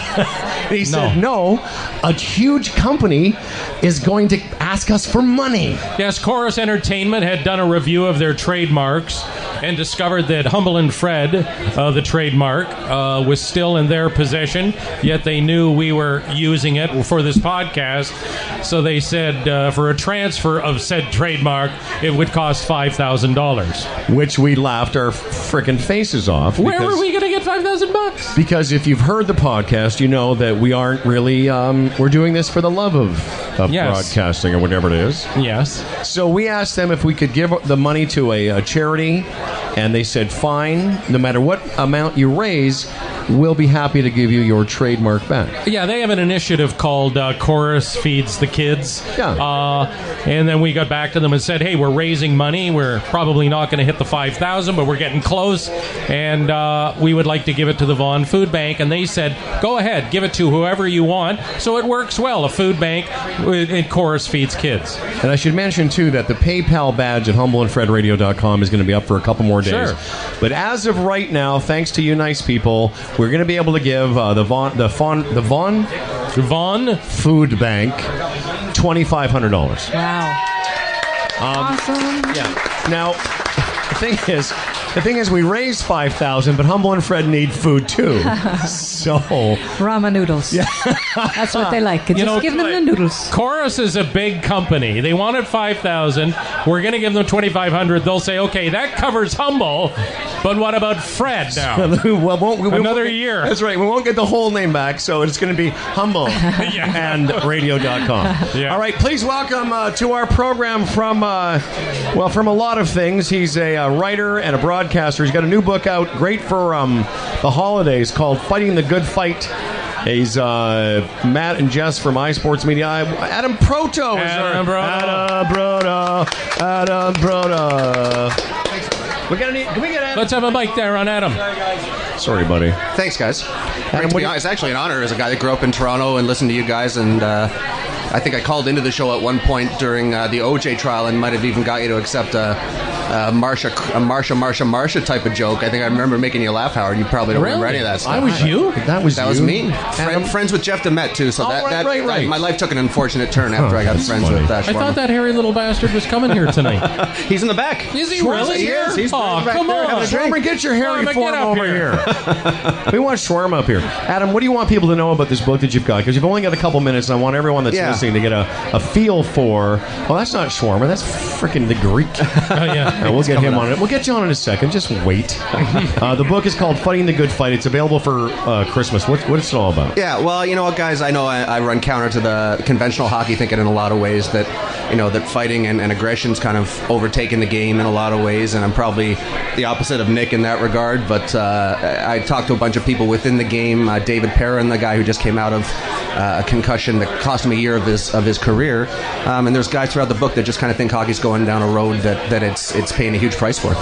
He said, no, a huge company is going to ask us for money. Yes, Chorus Entertainment had done a review of their trademarks and discovered that Humble and Fred, uh, the trademark, uh, was still in their possession, yet they knew we were using it for this podcast. So they said uh, for a transfer of said trademark, it would cost five thousand dollars. Which we laughed our frickin' faces off. Where because- were we going to get five thousand bucks? Because if you've heard the podcast, you know that we aren't really, um, we're doing this for the love of, of Yes. broadcasting or whatever it is. Yes. So we asked them if we could give the money to a, a charity, and they said, fine, no matter what amount you raise, we'll be happy to give you your trademark back. Yeah, they have an initiative called uh, Chorus Feeds the Kids. Yeah. Uh, and then we got back to them and said, hey, we're raising money. We're probably not going to hit the five thousand, but we're getting close. And uh, we would like to give it to the Vaughan Food Bank. And they said, go ahead, give it to whoever you want. So it works well. A food bank and Chorus Feeds Kids. And I should mention, too, that the PayPal badge at humble and fred radio dot com is going to be up for a couple more days. Sure. But as of right now, thanks to you nice people, we're going to be able to give uh, the Vaughan, the Vaughan, the Vaughan, Vaughan Food Bank twenty-five hundred dollars. Wow. Um, Awesome. Yeah. Now, the thing is, the thing is, we raised five thousand, but Humble and Fred need food too. So ramen noodles. Yeah. That's what they like. Just You know, give them the noodles. Chorus is a big company. They wanted five thousand. We're going to give them twenty-five hundred. They'll say, okay, that covers Humble, but what about Fred now? well, won't, we, Another we, year. That's right. We won't get the whole name back, so it's going to be Humble and radio dot com. Yeah. All right, please welcome uh, to our program from, uh, well, from a lot of things. He's a uh, writer and a broadcaster. He's got a new book out, great for um, the holidays, called Fighting the Good Fight. He's uh, Matt and Jess from iSports Media. Adam Proto is Adam our Proto. Adam Proto. Adam Proto. We got any, can we get Adam? Let's have a mic there on Adam. Sorry, buddy. Thanks, guys. Great to be on. It's actually an honor as a guy that grew up in Toronto and listened to you guys, and uh, I think I called into the show at one point during uh, the O J trial and might have even got you to accept a, a Marsha, a Marsha, Marsha, Marsha type of joke. I think I remember making you laugh, Howard. You probably don't Really? remember any of that stuff. I was you? That was that you? was me. Adam? Friend, friends with Jeff DeMette too. So Oh, that, right, that, right, right. that- my life took an unfortunate turn after Huh, I got that's friends funny. with uh, I Shawarma. thought that hairy little bastard was coming here tonight. He's in the back. Is he Schwartz, really? he is. He's oh, back come there on. having a drink. Shawarma, get your hairy Shawarma, form get up over here. We want shawarma up here. Adam, what do you want people to know about this book that you've got? Because you've only got a couple minutes, and I want everyone that's Yeah. listening to get a, a feel for. Oh, that's not shawarma. That's freaking the Greek. Oh, yeah. Uh, we'll get him coming on it. We'll get you on in a second. Just wait. uh, the book is called Fighting the Good Fight. It's available for uh, Christmas. What, what is it all about? Yeah, well, you know what, guys? I know I, I run counter to the conventional hockey thinking in a lot of ways that, you know, that fighting and, and aggression's kind of overtaken the game in a lot of ways, and I'm probably the opposite of Nick in that regard. But uh, I I talked to a bunch of people within the game. Uh, David Perrin, the guy who just came out of uh, a concussion that cost him a year of his of his career, um, and there's guys throughout the book that just kind of think hockey's going down a road that, that it's it's paying a huge price for.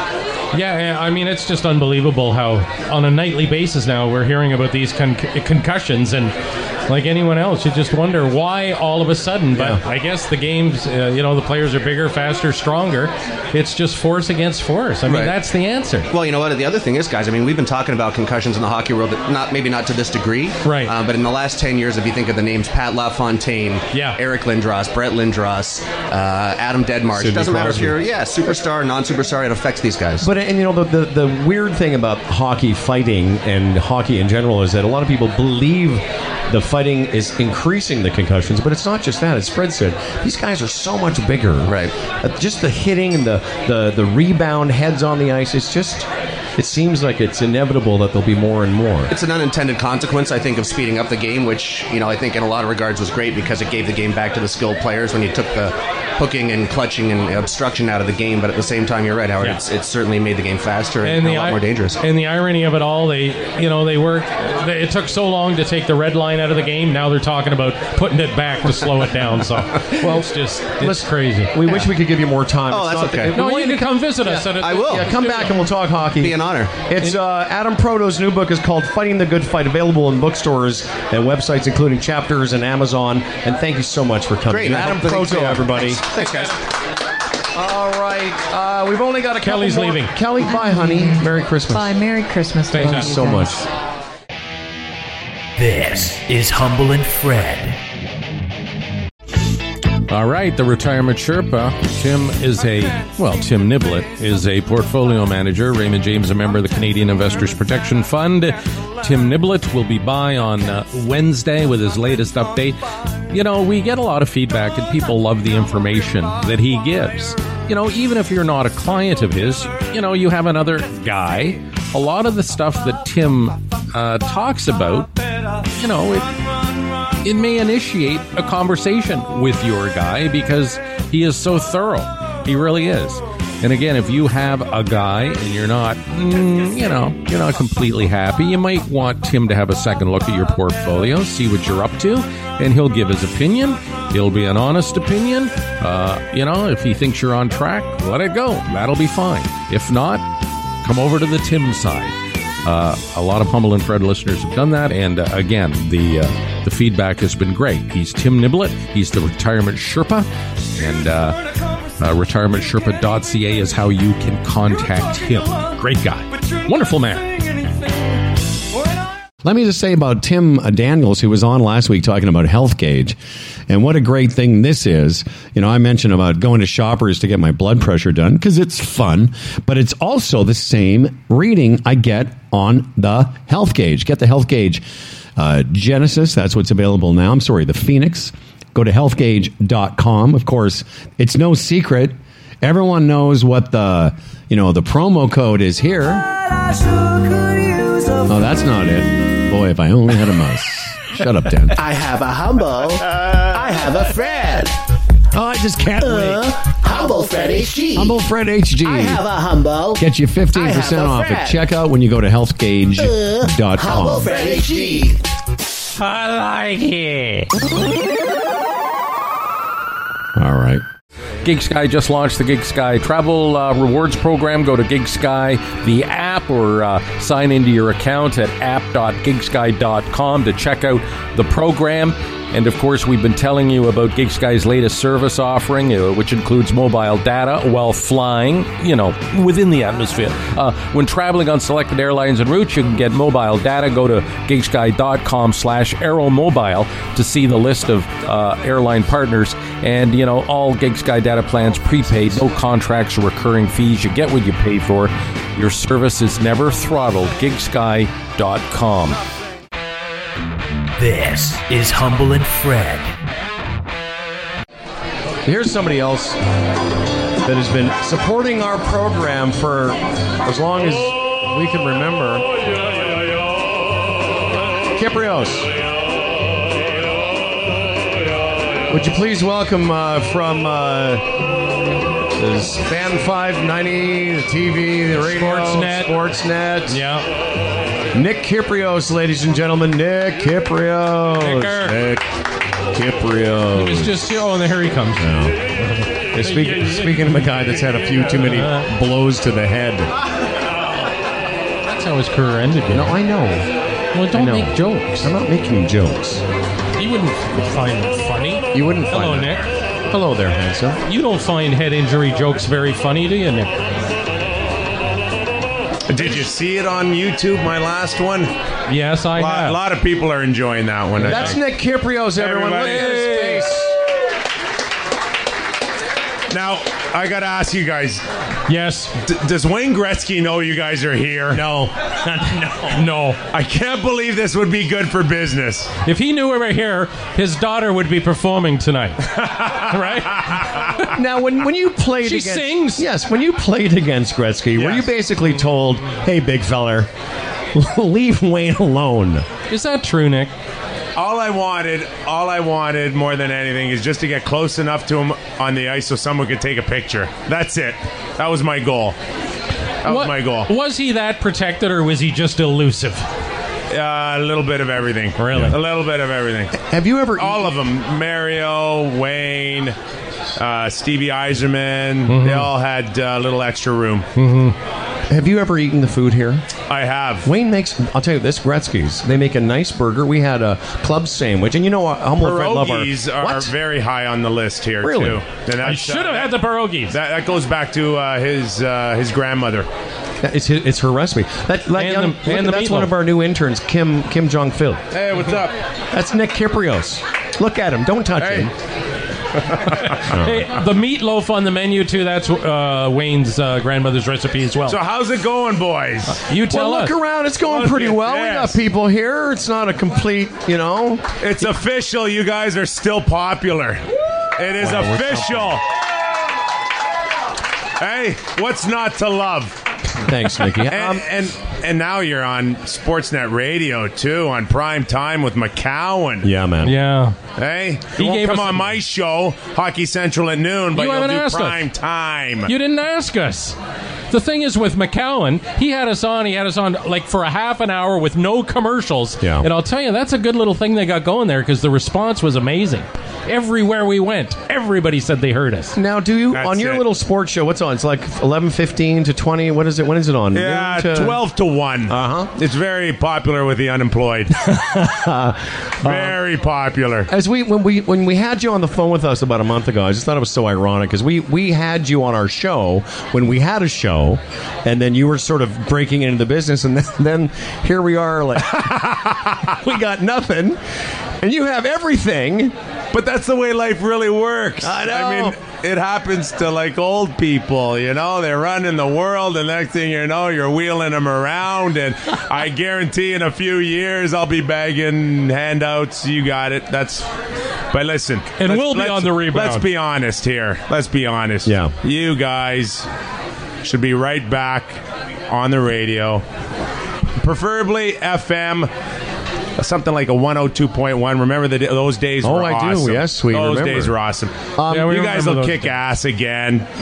Yeah, yeah, I mean, it's just unbelievable how on a nightly basis now we're hearing about these con- concussions, and like anyone else, you just wonder why all of a sudden. But I guess the games, uh, you know, the players are bigger, faster, stronger. It's just force against force. I mean, Right. that's the answer. Well, you know what? The other thing is, guys, I mean, we've been talking about concussions in the hockey world, that not maybe not to this degree, right? Uh, but in the last ten years, if you think of the names Pat LaFontaine, yeah. Eric Lindros, Brett Lindros, uh, Adam Deadmarsh, Sidney it doesn't matter if Crosby. you're yeah superstar, non-superstar, it affects these guys. But and you know the, the the weird thing about hockey fighting and hockey in general is that a lot of people believe the fighting is increasing the concussions, but it's not just that. As Fred said, these guys are so much bigger. Right. Uh, just the hitting and the, the the rebound, heads on the ice. It's just. It seems like it's inevitable that there'll be more and more. It's an unintended consequence, I think, of speeding up the game, which, you know, I think in a lot of regards was great because it gave the game back to the skilled players when you took the hooking and clutching and obstruction out of the game. But at the same time, you're right, Howard. Yeah. It's, it's certainly made the game faster and, the a lot ir- more dangerous. And the irony of it all, they, you know, they work. They, it took so long to take the red line out of the game. Now they're talking about putting it back to slow it down. So, well, it's just it's crazy. We wish we could give you more time. Oh, It's that's not the- okay. we No, want you can come visit us. Yeah, at a, I will. Yeah, come back and we'll talk hockey. Be an honor. It's uh, Adam Proto's new book is called Fighting the Good Fight, available in bookstores and websites, including Chapters and Amazon. And thank you so much for coming. Great. Adam I hope- Proto, everybody. Thanks, guys. All right. Uh, we've only got a couple Kelly's more. leaving. Kelly, bye, honey. Merry Christmas. Bye. Merry Christmas. to Thank all you of so guys. much. This is Humble and Fred. All right, the Retirement Sherpa. Tim is a, well, Tim Niblett is a portfolio manager. Raymond James, a member of the Canadian Investors Protection Fund. Tim Niblett will be by on uh, Wednesday with his latest update. You know, we get a lot of feedback and people love the information that he gives. You know, even if you're not a client of his, you know, you have another guy. A lot of the stuff that Tim uh, talks about, you know, it, it may initiate a conversation with your guy because he is so thorough. He really is. And again, if you have a guy and you're not, mm, you know, you're not completely happy, you might want Tim to have a second look at your portfolio, see what you're up to, and he'll give his opinion. It'll be an honest opinion. Uh, you know, if he thinks you're on track, let it go. That'll be fine. If not, come over to the Tim side. Uh, a lot of Humble and Fred listeners have done that, and uh, again, the uh, the feedback has been great. He's Tim Niblett. He's the Retirement Sherpa, and uh, uh, retirement sherpa dot c a is how you can contact him. Great guy. Wonderful man. Let me just say about Tim Daniels, who was on last week talking about Health Gauge, and what a great thing this is. You know, I mentioned about going to Shoppers to get my blood pressure done because it's fun, but it's also the same reading I get on the Health Gauge. Get the Health Gauge uh, Genesis. That's what's available now. I'm sorry, the Phoenix. Go to health gauge dot com. Of course, it's no secret. Everyone knows what the, you know, the promo code is here. Oh, that's not it. Boy, if I only had a mouse. Shut up, Dan. I have a humble. I have a Fred. Oh, I just can't uh, wait. Humble Fred H G. Humble Fred H G. I have a humble. Get you fifteen percent off at checkout when you go to health gauge dot com. Uh, humble Fred H G. I like it. All right. GigSky just launched the GigSky Travel uh, Rewards Program. Go to GigSky, the app, or uh, sign into your account at app dot gigsky dot com to check out the program. And, of course, we've been telling you about GigSky's latest service offering, uh, which includes mobile data while flying, you know, within the atmosphere. Uh, when traveling on selected airlines and routes, you can get mobile data. Go to gigsky dot com slash aeromobile to see the list of uh, airline partners. And, you know, all GigSky data plans prepaid, no contracts or recurring fees. You get what you pay for. Your service is never throttled. gigsky dot com. This is Humble and Fred. Here's somebody else that has been supporting our program for as long as we can remember. Kyprios. Would you please welcome uh, from uh, the Span five ninety, the T V, the radio, Sportsnet. Sportsnet. Yeah. Nick Kyprios, ladies and gentlemen. Nick Kyprios. Nicker. Nick Kyprios. He was just, oh, and here he comes now. Yeah, speaking, speaking of a guy that's had a few too many blows to the head. That's how his career ended. No, I know. Well, don't I know. make jokes. I'm not making jokes. You wouldn't find them funny. You wouldn't find Hello, that. Nick. Hello there, handsome. You don't find head injury jokes very funny, do you, Nick? Did you see it on YouTube, my last one? Yes, I a lot, have. A lot of people are enjoying that one. I That's think. Nick Kyprios, everyone. Everybody. Look at his face. Now, I got to ask you guys. Yes. D- does Wayne Gretzky know you guys are here? No. no. No. I can't believe this would be good for business. If he knew we were here, his daughter would be performing tonight. Right? Now, when, when you played She against... sings. Yes, when you played against Gretzky, were you Yes. basically told, hey, big feller, leave Wayne alone? Is that true, Nick? All I wanted, all I wanted more than anything is just to get close enough to him on the ice so someone could take a picture. That's it. That was my goal. That was What- my goal. Was he that protected, or was he just elusive? Uh, a little bit of everything. Really? A little bit of everything. Have you ever... All of them. Mario, Wayne, uh, Stevie Eiserman. Mm-hmm. They all had a uh, little extra room. Mm-hmm. Have you ever eaten the food here? I have. Wayne makes, I'll tell you this, Gretzky's. They make a nice burger. We had a club sandwich. And you know what? Humble Fred love our... Pierogies are What? very high on the list here, Really? too. And I that's, should have uh, had the pierogies. That, that goes back to uh, his uh, his grandmother. That- It's, his, it's her recipe. That, that And young, the- look, and the that's one meatloaf. of our new interns, Kim Kim Jong Phil. Hey, what's up? That's Nick Kyprios. Look at him. Don't touch Hey. him. Hey, the meatloaf on the menu, too, that's uh, Wayne's uh, grandmother's recipe as well. So how's it going, boys? You tell Well, us. look around. It's going Look pretty at well. We this. got people here. It's not a complete, you know. It's official. You guys are still popular. It is Wow, we're official. Hey, what's not to love? Thanks, Nikki. And, Um, and and now you're on Sportsnet Radio too, on prime time with McCowan. yeah, man. Yeah. Hey, He he won't gave come us- on my show, Hockey Central at noon, but You you'll haven't do asked us. prime time. You didn't ask us. The thing is with McCowan, he had us on, he had us on like for a half an hour with no commercials. Yeah. And I'll tell you, that's a good little thing they got going there because the response was amazing. Everywhere we went, everybody said they heard us. Now, do you, That's on your it. little sports show, what's on? It's like eleven fifteen to twenty. What is it? When is it on? Yeah, Noon to- twelve to one. Uh-huh. It's very popular with the unemployed. Very popular. As we when we when we had you on the phone with us about a month ago, I just thought it was so ironic because we we had you on our show when we had a show, and then you were sort of breaking into the business, and then, then here we are, like we got nothing, and you have everything. But that's the way life really works. I know. I mean, it happens to like old people, you know, they're running the world, and next thing you know, you're wheeling them around, and I guarantee in a few years I'll be bagging handouts. You got it. That's. But listen, And let's- we'll be let's- on the rebound. Let's be honest here. Let's be honest. Yeah. You guys should be right back on the radio, preferably F M. Something like a one oh two point one. Remember the, those days Oh, were I do. awesome. Yes, we those remember. days were awesome. Um, Yeah, we you guys remember will those kick days. ass again.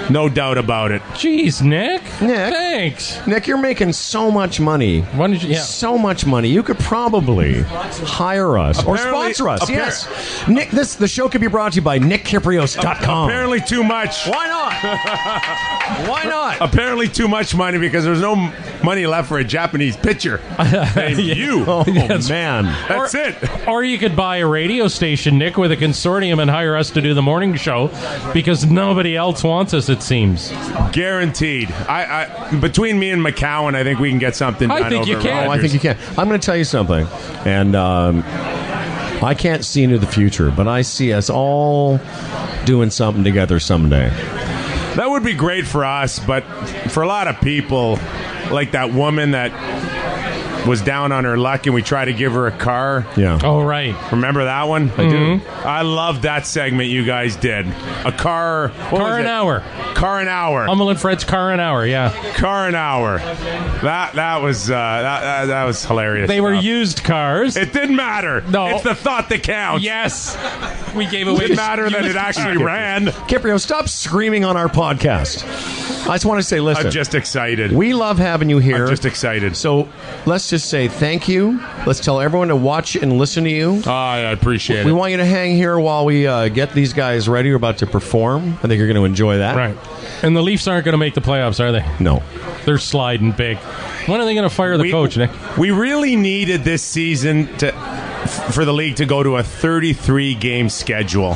No doubt about it. Jeez, Nick. Nick. Thanks. Nick, you're making so much money. Why did you, yeah. So much money. You could probably hire us or Apparently- sponsor us. appar- Yes. Nick, this the show could be brought to you by nick kiprios dot com. Apparently too much. Why not? Why not? Apparently too much money because there's no m- money left for a Japanese pitcher named you. Oh, Yes. man. That's or, it. Or you could buy a radio station, Nick, with a consortium and hire us to do the morning show because nobody else wants us, it seems. Guaranteed. I, I between me and McCowan, I think we can get something I done. think you over can. Oh, I Rogers. think you can. I'm going to tell you something. And um, I can't see into the future, but I see us all doing something together someday. That would be great for us, but for a lot of people, like that woman that was down on her luck and we tried to give her a car. Yeah. Oh, right. Remember that one? I do. I love that segment you guys did. A car. what Car was an it? hour. Car an hour. Hummel and Fred's Car an Hour, yeah. Car an hour. That that was uh, that, that that was hilarious. They were stuff. used cars. It didn't matter. No. It's the thought that counts. Yes. We gave It away didn't matter that it actually ran. Kiprio, stop screaming on our podcast. I just want to say, listen. I'm just excited. We love having you here. I'm just excited. So let's just say thank you. Let's tell everyone to watch and listen to you. Oh, I appreciate We it. want you to hang here while we uh, get these guys ready. We're about to perform. I think you're going to enjoy that. Right. And the Leafs aren't going to make the playoffs, are they? No. They're sliding big. When are they going to fire the We- coach, Nick? We really needed this season to for the league to go to a thirty-three game schedule.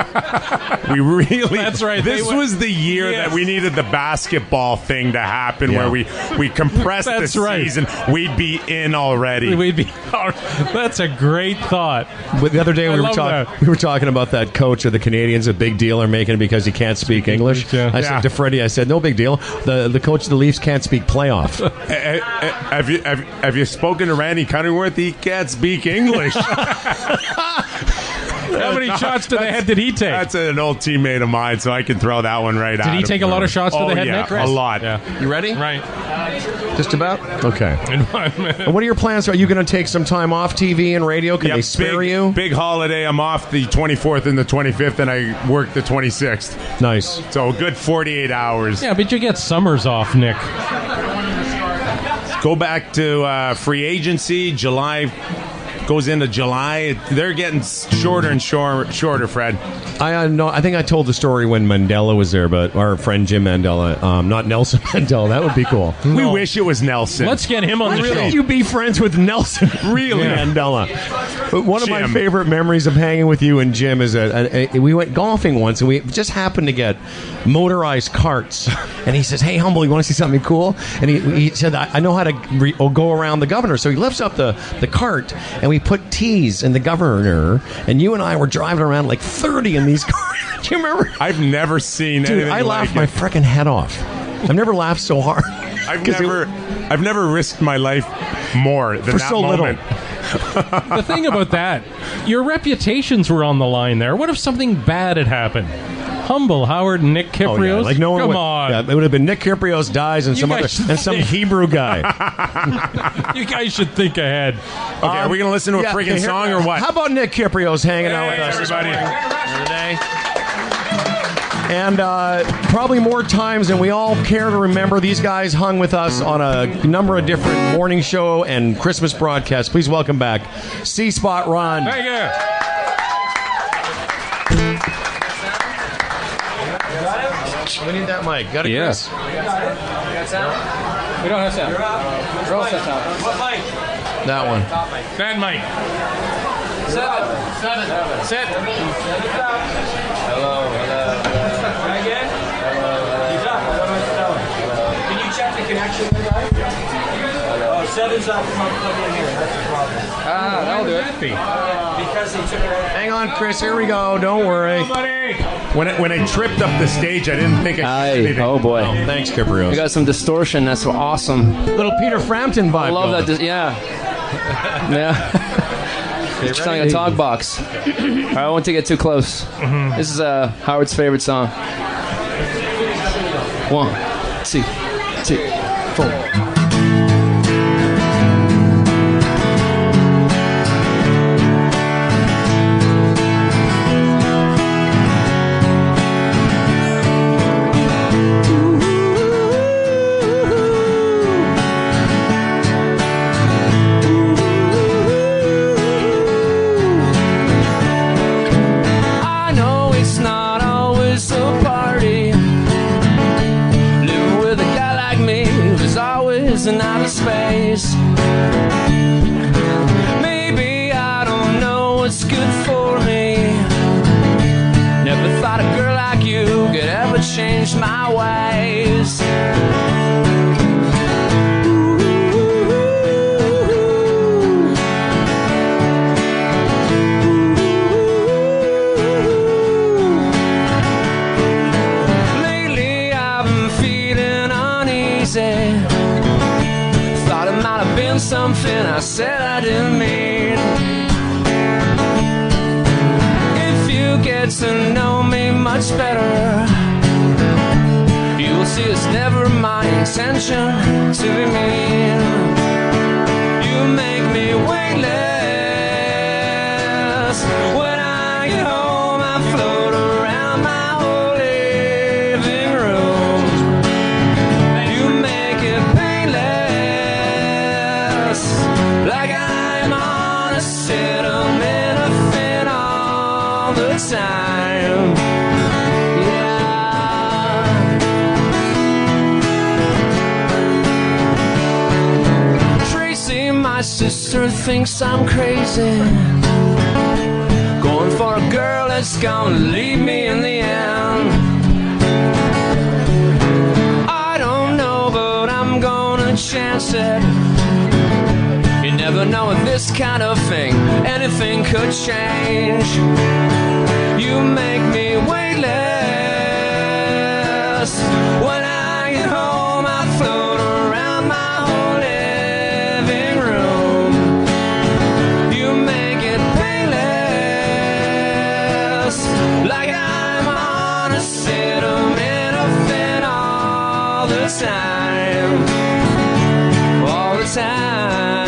we really That's right. This They were- was the year Yes. that we needed the basketball thing to happen, Yeah. where we we compressed the That's right. season. We'd be in already. We'd be. That's a great thought. But the other day I we were love talking. that. We were talking about that coach of the Canadians. A big deal are making it because he can't speak English. Yeah. I Yeah. said to Freddie, I said, no big deal. The the coach of the Leafs can't speak playoff. Eh, eh, eh, have you have, have you spoken to Randy Cunningworth? He can't speak English. How many shots to the head did he take? That's an old teammate of mine, so I can throw that one right out. Did he take a lot of shots to oh, the head, yeah, Nick? a lot. Yeah. You ready? Right. Just about. Okay. And what are your plans? Are you going to take some time off T V and radio? Can Yeah, they spare big, you? Big holiday. I'm off the twenty-fourth and the twenty-fifth, and I work the twenty-sixth. Nice. So a good forty-eight hours. Yeah, but you get summers off, Nick. Go back to uh, free agency. July goes into July. They're getting shorter and shorter, shorter Fred. I uh, no, I think I told the story when Mandela was there, but our friend Jim Mandela, um, not Nelson Mandela. That would be cool. We wish it was Nelson. Let's get him on the Why show. should you be friends with Nelson? Really, Yeah. Mandela. But one of my Jim. favorite memories of hanging with you and Jim is that uh, uh, we went golfing once, and we just happened to get motorized carts. And he says, "Hey, Humble, you want to see something cool?" And he, he said, I, "I know how to re- oh, go around the governor." So he lifts up the, the cart, and we put teas in the governor. And you and I were driving around like thirty in these cars. Do you remember? I've never seen Dude, anything I laughed my like it. freaking head off. I've never laughed so hard. I've 'Cause it- never, I've never risked my life more than For that so little. moment. The thing about that, your reputations were on the line there. What if something bad had happened? Humble, Howard, and Nick Oh, yeah, Kiprios. like no one Come would, on. Yeah, it would have been Nick Kiprios dies and You some guys other should and some think- Hebrew guy. You guys should think ahead. Okay, are we going to listen to a Yeah, friggin' okay, here- song or what? How about Nick Kiprios hanging out with Hey, us this everybody. morning today? And uh, probably more times than we all care to remember, these guys hung with us on a number of different morning show and Christmas broadcasts. Please welcome back C-Spot Ron. Thank you. We need that mic. Got it, Yes. Chris? We don't have sound. We're all set sound. That one. That mic. Seven. Seven. Sit. Hello. Hello. Try again. Hello. Hello. Can you check the connection there, guys? Oh, seven's not plugged in here. That's the problem. Ah, that'll do it. Because they took it out. Hang on, Chris. Here we go. Don't worry. When I, when I tripped up the stage, I didn't think I Hi. could anything. Oh boy. Oh, thanks, Kiprios. We got some distortion. That's awesome. Little Peter Frampton vibe. I love going. that. Dis- yeah. Yeah. It's sounding like a talk box. All right, I won't take it too close. This is uh, Howard's favorite song. One, two, two, four. in outer space. Maybe I don't know what's good for me. Never thought a girl like you could ever change my ways. Lately I've been feeling uneasy. Thought it might have been something I said I didn't mean. Get to know me much better. You'll see it's never my intention to be mean. You make me weightless. When I get home I float around my whole living room. You make it painless, like I'm on a acetaminophen all the time. Yeah. Tracy, my sister, thinks I'm crazy, going for a girl that's gonna leave me in the end. I don't know, but I'm gonna chance it. You never know with this kind of thing, anything could change. You make me weightless. When I get home I float around my whole living room. You make it painless, like I'm on acetaminophen all the time. All the time.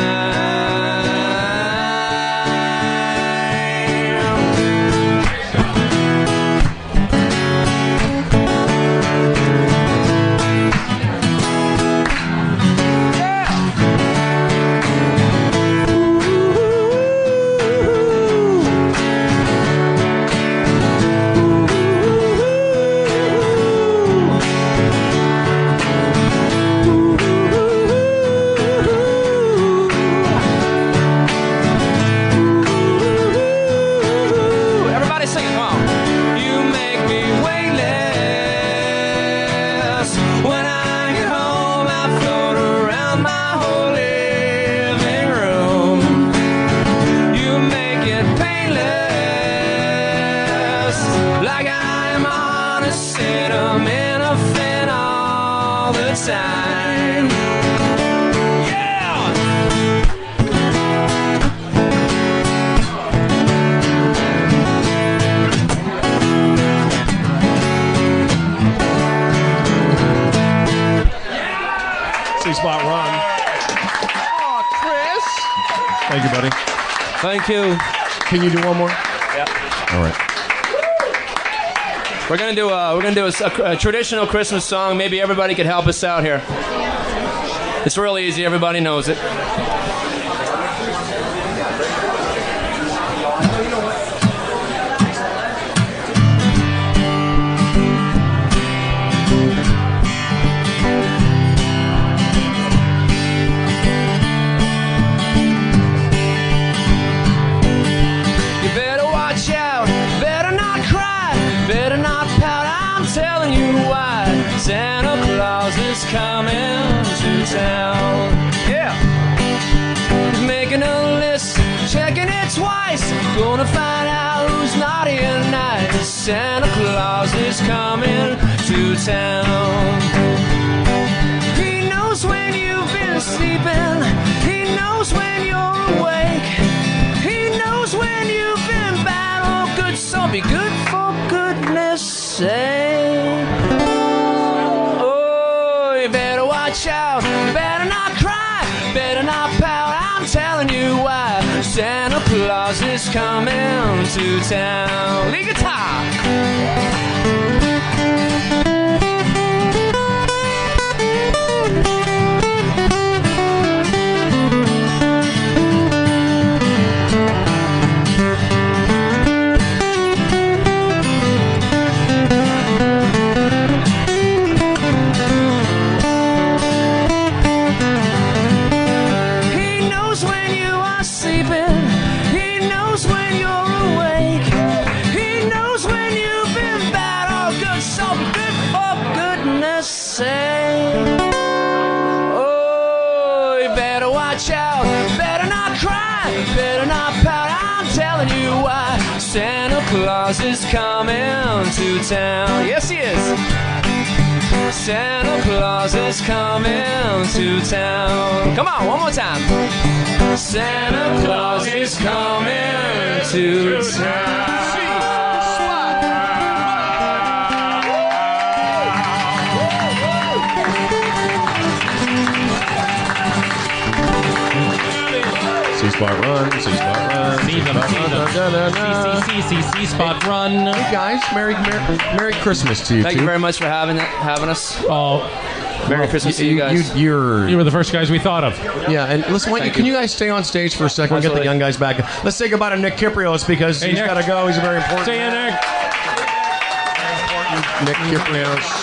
Time. Yeah! C-spot run. Oh, Chris. Thank you, buddy. Thank you. Can you do one more? Yeah. All right. We're gonna do a we're gonna do a, a, a traditional Christmas song. Maybe everybody could help us out here. It's real easy. Everybody knows it. You better watch out. Better not cry. Better not pout. I'm telling you why. Santa Claus is coming to town. Yeah. He's making a list, checking it twice. Gonna find out who's naughty and nice. Santa Claus is coming to town. He knows when you've been sleeping. He knows when you're awake. He knows when you've been bad or good. So be good for goodness sake. Watch out, better not cry, better not pout. I'm telling you why. Santa Claus is coming to town. Lead guitar. why Santa Claus is coming to town. Yes, he is. Santa Claus is coming to town. Come on, one more time. Santa Claus is coming to town. C-Spot run, C-Spot run, See them, see them. C C C C spot run. Hey guys, Merry, Merry, Merry Christmas to you Thank too. you very much for having having us. Oh, Merry well, Christmas you, to you guys. You, you're, you were the first guys we thought of. Yeah, and listen, why, Thank can you. you guys stay on stage for a second? We'll get the young guys back. Let's say goodbye to Nick Kiprios because Hey, he's Nick. got to go. He's a very important. See you, Nick. Nick Kiprios.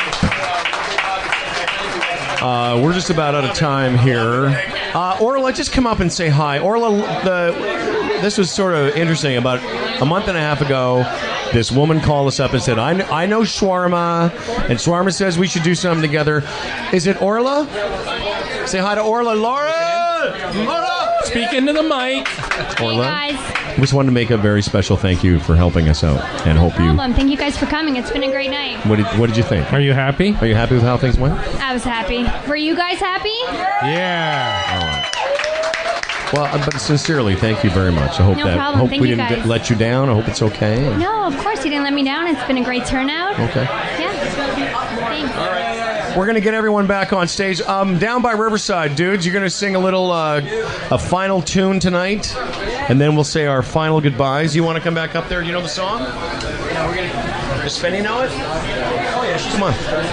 Uh, we're just about out of time here. Uh, Orla, just come up and say hi. Orla, the, this was sort of interesting. About a month and a half ago, this woman called us up and said, I, kn- I know Shawarma, and Shawarma says we should do something together. Is it Orla? Say hi to Orla. Laura! Laura! Speak into the mic. Orla. Hey guys. We just wanted to make a very special thank you for helping us out, and hope you. Problem. Thank you guys for coming. It's been a great night. What did What did you think? Are you happy? Are you happy with how things went? I was happy. Were you guys happy? Yeah. All right. Well, uh, but sincerely, thank you very much. I hope No that problem. hope Thank we you, didn't guys. get- let you down. I hope it's okay. No, of course you didn't let me down. It's been a great turnout. Okay. Yeah. Thanks. We're gonna get everyone back on stage. Um, down by Riverside, dudes, you're gonna sing a little uh, a final tune tonight, and then we'll say our final goodbyes. You want to come back up there? Do you know the song? Yeah, we're gonna. Does Fenny know it? Oh yeah, she's come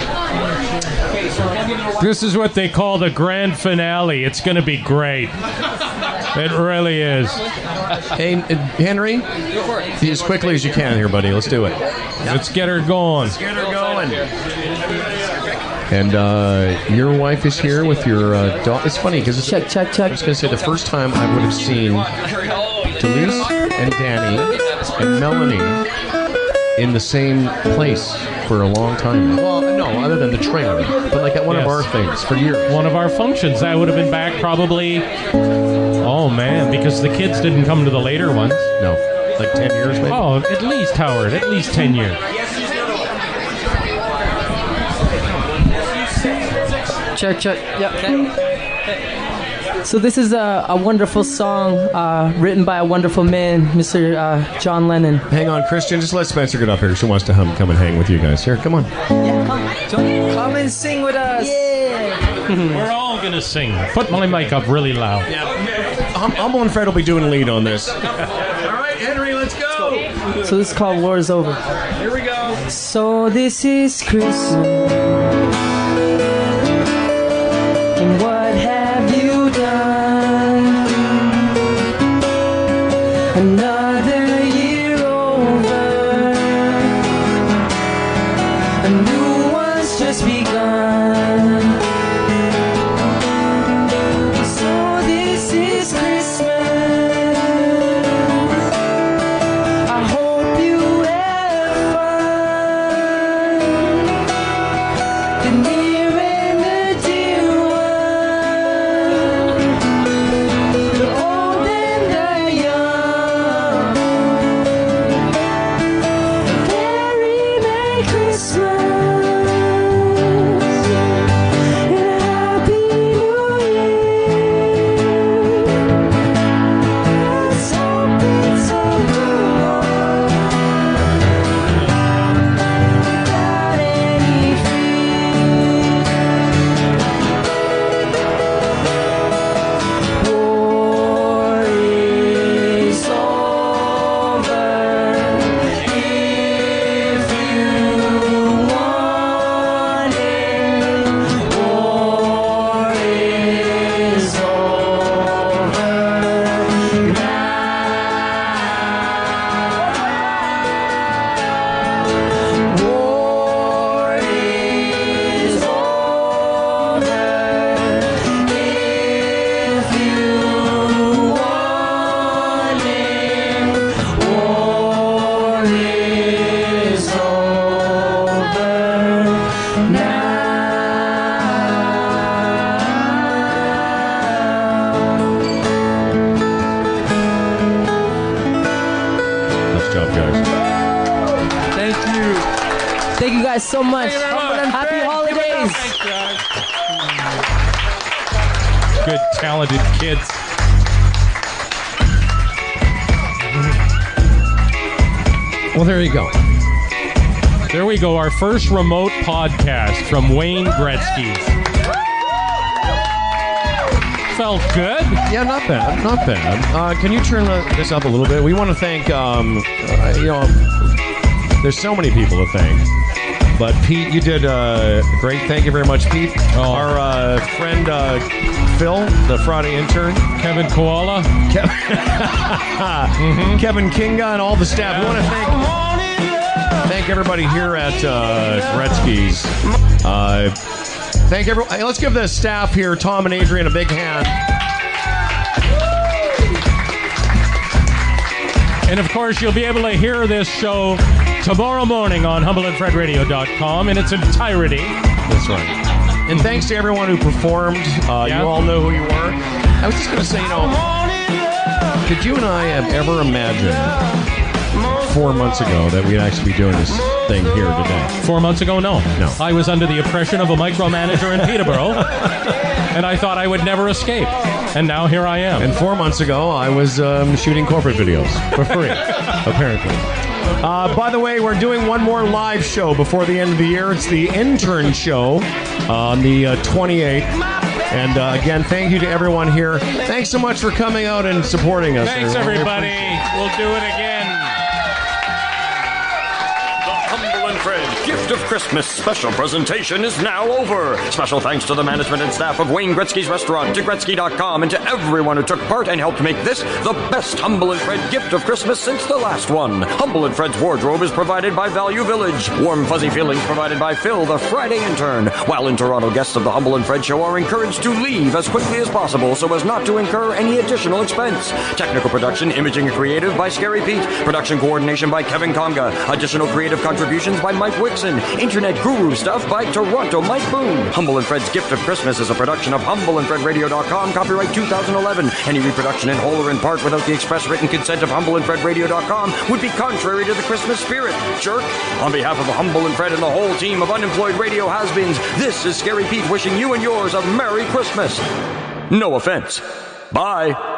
on. This is what they call the grand finale. It's going to be great. It really is. Hey, uh, Henry, be as quickly as you can here, buddy. Let's do it. Let's get her going. Let's get her going. And uh, your wife is here with your uh, dog. It's funny because check, check, check. I was going to say the first time I would have seen Delise and Danny and Melanie in the same place for a long time. Well, no, other than the trailer, but like at one of Yes. our things for years. One of our functions. That would have been back probably. Oh man, because the kids didn't come to the later ones. No, like ten years maybe. Oh, at least Howard, at least ten years. Check, check. Yep. So this is a, a wonderful song uh, written by a wonderful man, Mister Uh, John Lennon. Hang on, Christian. Just let Spencer get up here. She wants to hum, come and hang with you guys. Here, come on. Yeah, come. Come and sing with us. Yeah. We're all going to sing. Put my mic up really loud. Hum- Humble and Fred will be doing lead on this. All right, Henry, let's go. So this is called War is Over. Here we go. So this is Christmas. And what have you done? Another year over. A new one's just begun. So this is Christmas. I hope you have fun. The near and the dear one, the old and the young. job, guys. Thank you. Thank you guys so much. Happy holidays. Good, talented kids. Well, there you go. There we go. Our first remote podcast from Wayne Gretzky's. Felt good. Yeah, not bad. Not bad. Uh, can you turn uh, this up a little bit? We want to thank, um, uh, you know, there's so many people to thank. But Pete, you did uh, great. Thank you very much, Pete. Oh. Our uh, friend uh, Phil, the Friday intern. Kevin Koala. Kev- mm-hmm. Kevin Kinga and all the staff. We want to thank thank everybody here at uh, Gretzky's. Uh, thank everyone. Hey, let's give the staff here, Tom and Adrian, a big hand. And of course, you'll be able to hear this show tomorrow morning on humble and fred radio dot com in its entirety. That's right. And thanks to everyone who performed. Uh, Yeah. You all know who you were. I was just going to say, you know, could you and I have ever imagined four months ago that we'd actually be doing this thing here today? Four months ago, no. No. I was under the oppression of a micromanager in Peterborough, and I thought I would never escape. And now here I am. And four months ago, I was um, shooting corporate videos for free, apparently. Uh, by the way, we're doing one more live show before the end of the year. It's the Intern Show on the uh, twenty-eighth. And uh, again, thank you to everyone here. Thanks so much for coming out and supporting us. Thanks, everybody. We'll do it again. Humble and Fred Gift of Christmas special presentation is now over. Special thanks to the management and staff of Wayne Gretzky's Restaurant, to Gretzky dot com, and to everyone who took part and helped make this the best Humble and Fred Gift of Christmas since the last one. Humble and Fred's wardrobe is provided by Value Village. Warm Fuzzy Feelings provided by Phil, the Friday intern. While in Toronto, guests of the Humble and Fred show are encouraged to leave as quickly as possible so as not to incur any additional expense. Technical production, imaging, and creative by Scary Pete. Production coordination by Kevin Conga. Additional creative contributions by Mike Wixon. Internet guru stuff by Toronto Mike Boone. Humble and Fred's Gift of Christmas is a production of humble and fred radio dot com, copyright two thousand eleven. Any reproduction in whole or in part without the express written consent of humble and fred radio dot com would be contrary to the Christmas spirit. Jerk. On behalf of Humble and Fred and the whole team of unemployed radio has-beens, this is Scary Pete wishing you and yours a Merry Christmas. No offense. Bye.